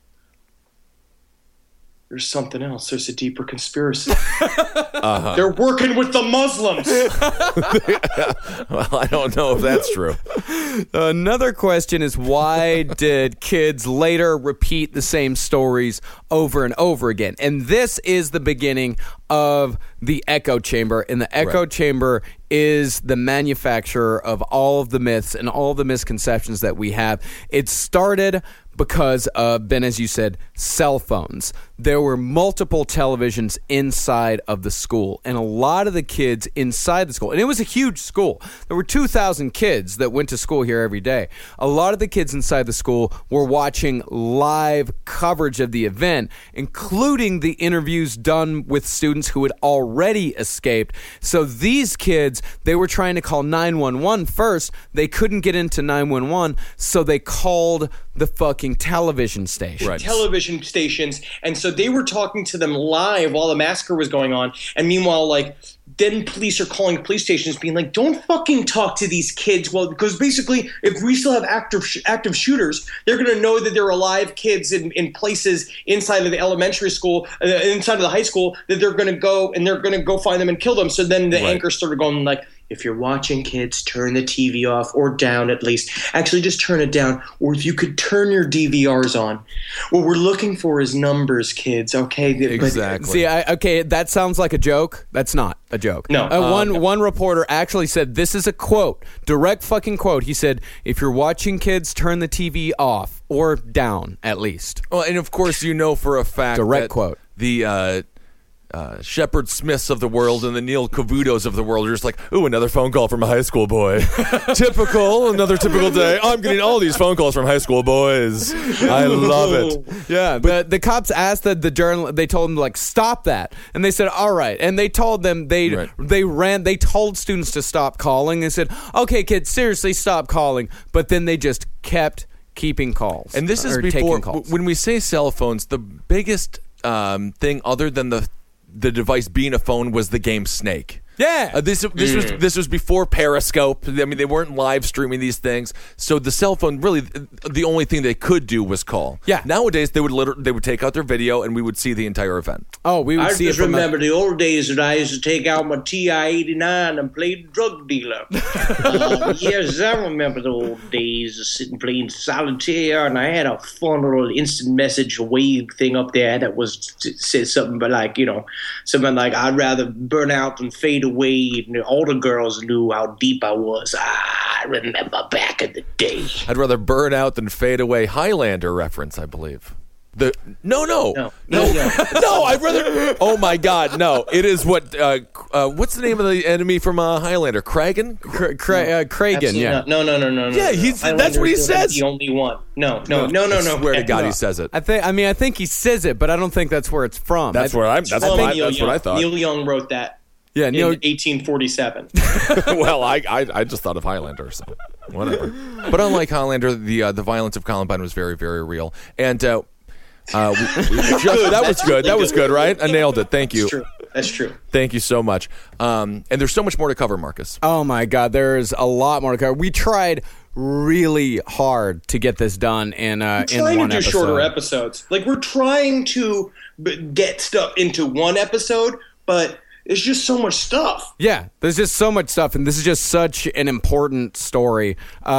F: There's something else. There's a deeper conspiracy. They're working with the Muslims.
E: Well, I don't know if that's true.
G: Another question is, why did kids later repeat the same stories over and over again? And this is the beginning of the echo chamber. And the echo chamber is the manufacturer of all of the myths and all the misconceptions that we have. It started because of, Ben, as you said, cell phones. There were multiple televisions inside of the school, and a lot of the kids inside the school, and it was a huge school. There were 2,000 kids that went to school here every day. A lot of the kids inside the school were watching live coverage of the event, including the interviews done with students who had already escaped. So these kids, they were trying to call 911 first. They couldn't get into 911, so they called the fucking television stations.
F: Television stations. And so they were talking to them live while the massacre was going on. And meanwhile, then police are calling police stations being like, don't fucking talk to these kids. Well, because basically, if we still have active shooters, they're going to know that there are alive kids in places inside of the elementary school, inside of the high school, that they're going to go and they're going to go find them and kill them. So then the anchor started going like, if you're watching kids, turn the TV off or down at least. Actually, just turn it down. Or if you could turn your DVRs on. What we're looking for is numbers, kids, okay?
E: Exactly.
G: See, that sounds like a joke. That's not a joke.
F: No.
G: One reporter actually said, this is a quote, direct fucking quote. He said, if you're watching kids, turn the TV off or down at least.
E: Well, and of course, you know for a fact
G: direct quote.
E: The Shepard Smiths of the world and the Neil Cavutos of the world are just like, ooh, another phone call from a high school boy. Another typical day. I'm getting all these phone calls from high school boys. I love it.
G: Yeah, but the cops asked the journalist, they told them, stop that. And they said, all right. And they told them, they told students to stop calling. They said, okay, kids, seriously, stop calling. But then they just kept keeping calls.
E: And this is before, when we say cell phones, the biggest thing other than the device being a phone was the game Snake.
G: Yeah.
E: This was before Periscope. I mean, they weren't live streaming these things, so the cell phone really the only thing they could do was call.
G: Yeah.
E: Nowadays they would take out their video and we would see the entire event.
G: Oh, we would
J: I
G: see
J: just
G: it from
J: remember the old days that I used to take out my TI-89 and play drug dealer. Yes, I remember the old days of sitting playing solitaire, and I had a fun little instant message wave thing up there that said something but like, something like, I'd rather burn out than fade away, and all the girls knew how deep I was. I remember back in the day.
E: I'd rather burn out than fade away. Highlander reference, I believe. No. I'd rather. Oh my God, no! It is what? What's the name of the enemy from Highlander? Kragan.
G: Kragan. Yeah.
J: No.
E: Yeah, that's what he says.
J: The only one. No.
E: I swear to God, he says it.
G: I think he says it, but I don't think that's where it's from.
E: That's what I thought.
J: Neil Young wrote that.
G: Yeah,
J: in 1847.
E: Well, I just thought of Highlander, so whatever. But unlike Highlander, the violence of Columbine was very, very real, and that was good. That was good, right? I nailed it. Thank you.
J: That's true.
E: Thank you so much. And there's so much more to cover, Marcus.
G: Oh my God, there's a lot more to cover. We tried really hard to get this done in one episode. We're trying to do
F: shorter episodes. Like, we're trying to get stuff into one episode, but there's just so much stuff.
G: Yeah, there's just so much stuff, and this is just such an important story,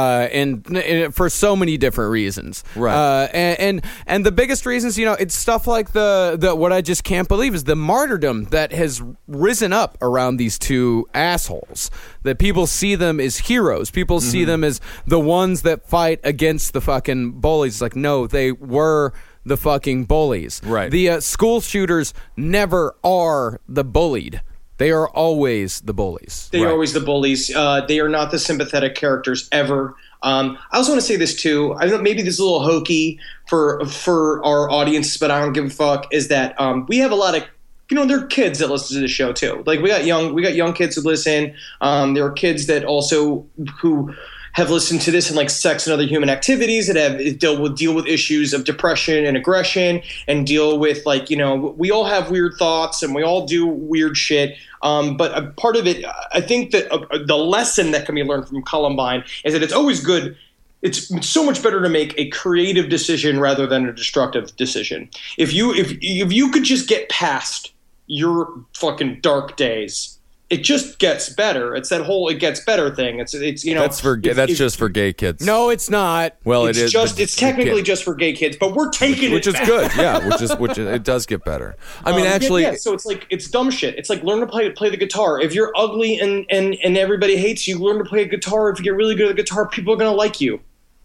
G: and for so many different reasons.
E: Right.
G: And the biggest reasons, it's stuff like the what I just can't believe is the martyrdom that has risen up around these two assholes. That people see them as heroes. People see them as the ones that fight against the fucking bullies. It's like, no, they were the fucking bullies.
E: Right.
G: The school shooters never are the bullied. They are always the bullies.
F: They are always the bullies. They are not the sympathetic characters ever. I also want to say this too. I don't know, maybe this is a little hokey for our audience, but I don't give a fuck. Is that we have a lot of there are kids that listen to the show too. Like we got young kids who listen. There are kids that also who have listened to this in like Sex and Other Human Activities that have deal with issues of depression and aggression and deal with we all have weird thoughts and we all do weird shit. But a part of it, I think that the lesson that can be learned from Columbine is that it's always good. It's so much better to make a creative decision rather than a destructive decision. If you could just get past your fucking dark days, it just gets better. It's that whole "it gets better" thing. It's
E: that's just for gay kids.
G: No, it's not.
E: Well,
F: it's technically just for gay kids, but we're taking it,
E: which is good. Yeah, which it does get better. I mean, actually,
F: so it's like it's dumb shit. It's like learn to play the guitar. If you're ugly and everybody hates you, learn to play a guitar. If you get really good at the guitar, people are gonna like you.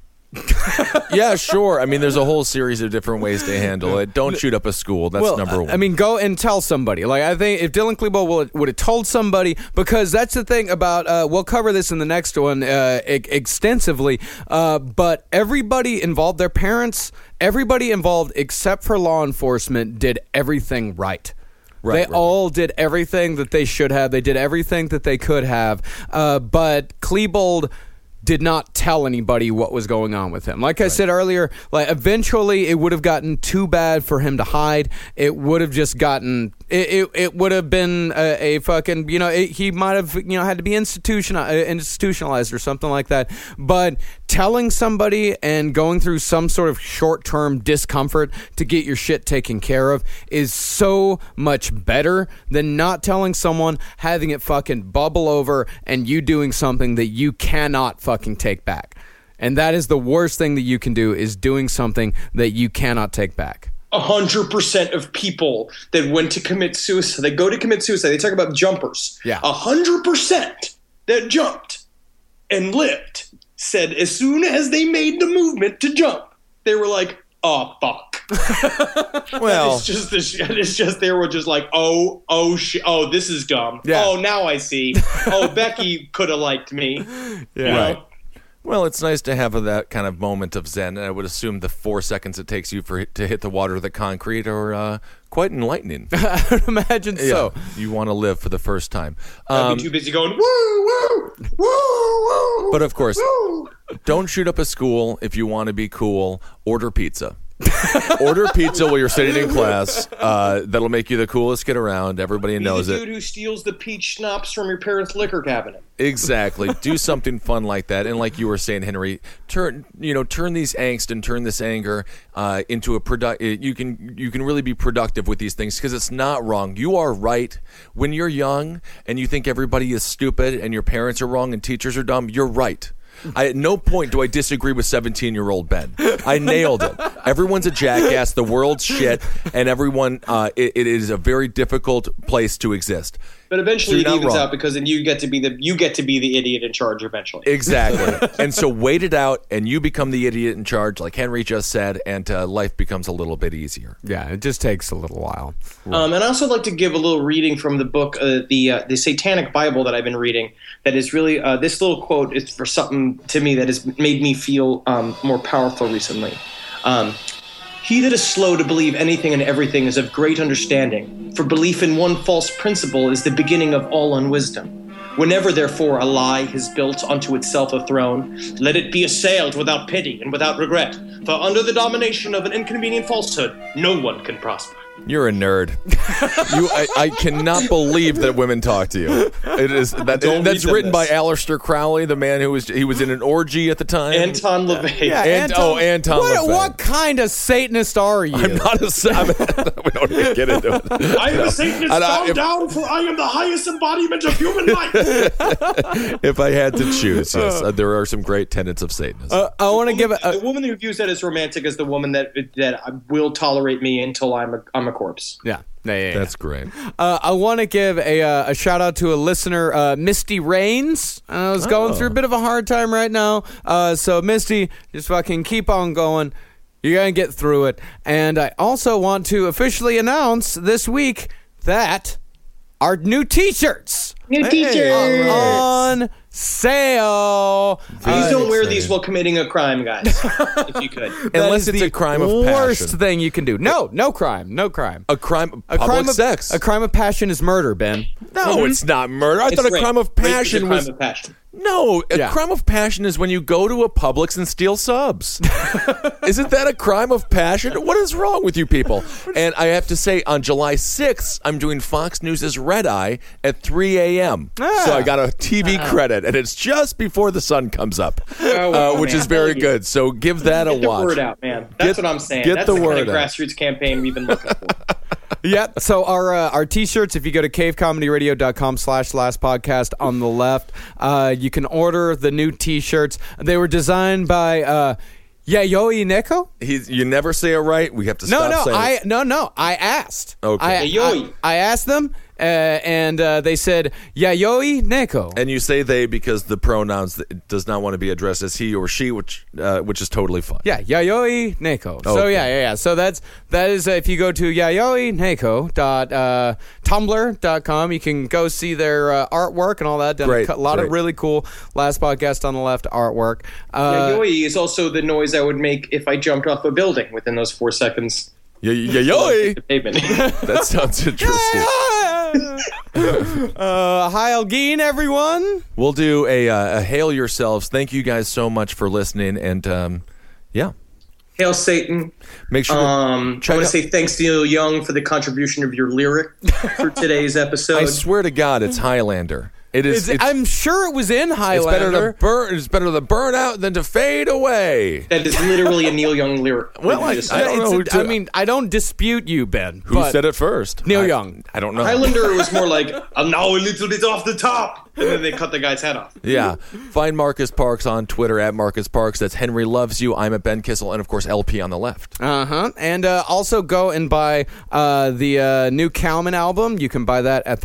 E: Yeah, sure. I mean, there's a whole series of different ways to handle it. Don't shoot up a school. That's number one.
G: I mean, go and tell somebody. Like, I think if Dylan Klebold would have told somebody, because that's the thing about, we'll cover this in the next one extensively, but everybody involved, their parents, everybody involved except for law enforcement did everything right. They all did everything that they should have. They did everything that they could have. But Klebold did not tell anybody what was going on with him. Like I said earlier, like eventually it would have gotten too bad for him to hide. It would have just gotten it would have been a fucking he might have had to be institutionalized or something like that. But telling somebody and going through some sort of short-term discomfort to get your shit taken care of is so much better than not telling someone, having it fucking bubble over, and you doing something that you cannot fucking take back. And that is the worst thing that you can do, is doing something that you cannot take back.
F: 100% of people that went to commit suicide, they go to commit suicide, they talk about jumpers.
G: Yeah.
F: 100% that jumped and lived said as soon as they made the movement to jump, they were like, oh, fuck.
E: Well,
F: it's just they were just like, oh, shit, oh, this is dumb.
G: Yeah.
F: Oh, now I see. Oh, Becky could have liked me.
G: Yeah.
E: Right. Well, it's nice to have that kind of moment of zen, and I would assume the 4 seconds it takes you to hit the water or the concrete are quite enlightening.
G: I would imagine so.
E: You want to live for the first time.
F: I'd be too busy going, woo, woo, woo, woo.
E: But of course,
F: woo.
E: don't shoot up a school if you want to be cool. Order pizza. Order pizza while you're sitting in class. That'll make you the coolest kid around. Everybody knows it.
F: Be the dude who steals the peach schnapps from your parents' liquor cabinet.
E: Exactly. Do something fun like that. And like you were saying, Henry, turn these angst and turn this anger into a you can really be productive with these things, because it's not wrong. You are right. When you're young and you think everybody is stupid and your parents are wrong and teachers are dumb, you're right. At no point do I disagree with 17-year-old Ben. I nailed it. Everyone's a jackass. The world's shit, and everyone. It is a very difficult place to exist.
F: But eventually it evens out, because then you get to be the idiot in charge eventually.
E: Exactly. And so wait it out, and you become the idiot in charge, like Henry just said, and life becomes a little bit easier.
G: Yeah, it just takes a little while.
F: And I also like to give a little reading from the book, the Satanic Bible that I've been reading. That is really this little quote is for something to me that has made me feel more powerful recently. He that is slow to believe anything and everything is of great understanding, for belief in one false principle is the beginning of all unwisdom. Whenever, therefore, a lie is built unto itself a throne, let it be assailed without pity and without regret, for under the domination of an inconvenient falsehood, no one can prosper.
E: You're a nerd. I cannot believe that women talk to you. It is that's written by Aleister Crowley, the man who was in an orgy at the time.
F: Anton LaVey.
G: Yeah,
E: Anton LaVey.
G: What kind of Satanist are you?
E: I'm not a Satanist. We don't even get into it.
F: I am a Satanist bound down, for I am the highest embodiment of human life.
E: If I had to choose, yes, there are some great tenets of Satanism.
G: I want to give it.
F: The woman who views that as romantic is the woman that will tolerate me until I'm a corpse.
G: Yeah.
E: That's great.
G: I want to give a shout out to a listener, Misty Rains. I was going through a bit of a hard time right now. So Misty, just fucking keep on going. You're going to get through it. And I also want to officially announce this week that our new t-shirts
F: t-shirts
G: on sale.
F: Please don't wear these while committing a crime, guys. If you could.
E: Unless it's a crime of passion.
G: Worst thing you can do. No crime.
E: A crime of public sex.
G: A crime of passion is murder, Ben.
E: No, it's not murder. I thought a crime of passion was... No, a crime of passion is when you go to a Publix and steal subs. Isn't that a crime of passion? What is wrong with you people? And I have to say, on July 6th, I'm doing Fox News' Red Eye at 3 a.m. So I got a TV credit, and it's just before the sun comes up, which is very good. So give that a watch.
F: Get the word out, man. That's what I'm saying. That's the kind of grassroots campaign we've been looking for.
G: Yep. So our t-shirts, if you go to cavecomedyradio.com/lastpodcast on the left, you can order the new t-shirts. They were designed by Yayoi Neko.
E: You never say it right. We have to stop saying it.
G: I asked.
E: Okay.
G: I asked them, and they said Yayoi Neko.
E: And you say they because the pronouns does not want to be addressed as he or she, which is totally fine.
G: Yeah, Yayoi Neko. Okay. So yeah. So that is if you go to yayoineko.tumblr.com, you can go see their artwork and all that. Done a lot of really cool Last Podcast on the Left artwork.
F: Yayoi is also the noise I would make if I jumped off a building within those 4 seconds.
E: Yayoi. That sounds interesting.
G: Heil Geen, everyone.
E: We'll do a hail yourselves. Thank you guys so much for listening, and
F: Hail Satan.
E: Make sure
F: I want to say thanks to Neil Young for the contribution of your lyric for today's episode.
E: I swear to God, it's Highlander. It is.
G: I'm sure it was in Highlander.
E: It's better to burn out than to fade away.
F: That is literally a Neil Young lyric.
E: Well, I don't know.
G: I don't dispute you, Ben.
E: Who said it first?
G: Neil Young.
E: I don't know.
F: Highlander was more like, I'm now a little bit off the top. And then they cut the guy's head off.
E: Yeah. Find Marcus Parks on Twitter at Marcus Parks. That's Henry Loves You. I'm at Ben Kissel. And, of course, LP on the left.
G: And also go and buy the new Cowman album. You can buy that at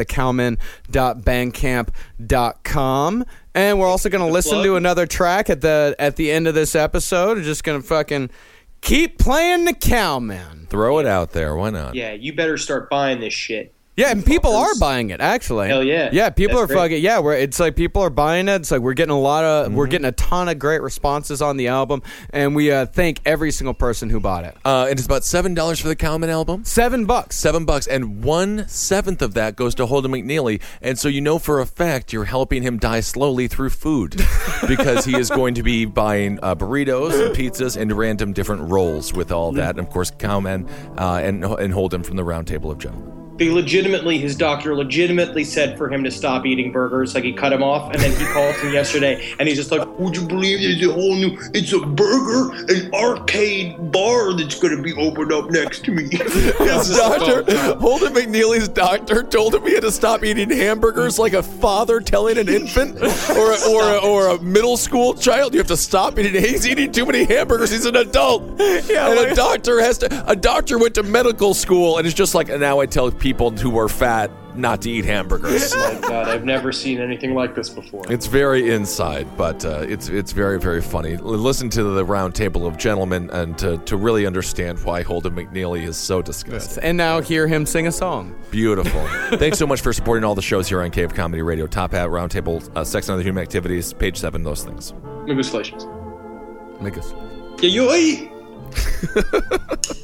G: thecowman.bandcamp.com. And we're also going to listen to another track at the end of this episode. We're just going to fucking keep playing the Cowman.
E: Throw it out there. Why not?
F: Yeah, you better start buying this shit.
G: Yeah, and people are buying it, actually.
F: Hell yeah.
G: Yeah, people
F: That's
G: are
F: great.
G: fucking, yeah, it's like people are buying it. It's like we're getting we're getting a ton of great responses on the album, and we thank every single person who bought it.
E: And it's about $7 for the Cowman album.
G: $7.
E: $7, and 1/7 of that goes to Holden McNeely, and so you know for a fact you're helping him die slowly through food, because he is going to be buying burritos and pizzas and random different rolls with all that, and of course Cowman and Holden from the Round Table of Gentlemen.
F: His doctor legitimately said for him to stop eating burgers. Like, he cut him off, and then he called him yesterday, and he's just like, would you believe there's a whole new, it's a burger, an arcade bar that's going to be opened up next to me.
E: His doctor, Holden McNeely's doctor, told him he had to stop eating hamburgers, like a father telling an infant or a middle school child, you have to stop eating. He's eating too many hamburgers. He's an adult. Yeah, and a doctor went to medical school and is just like, now I tell people who are fat not to eat hamburgers.
F: Oh my God, I've never seen anything like this before.
E: It's very inside, but it's very, very funny. Listen to the Round Table of Gentlemen and to really understand why Holden McNeely is so disgusting.
G: And now hear him sing a song.
E: Beautiful. Thanks so much for supporting all the shows here on Cave Comedy Radio. Top Hat, Round Table, Sex and Other Human Activities, page 7, those things.
F: Congratulations.
E: Niggas.
F: Yeah, you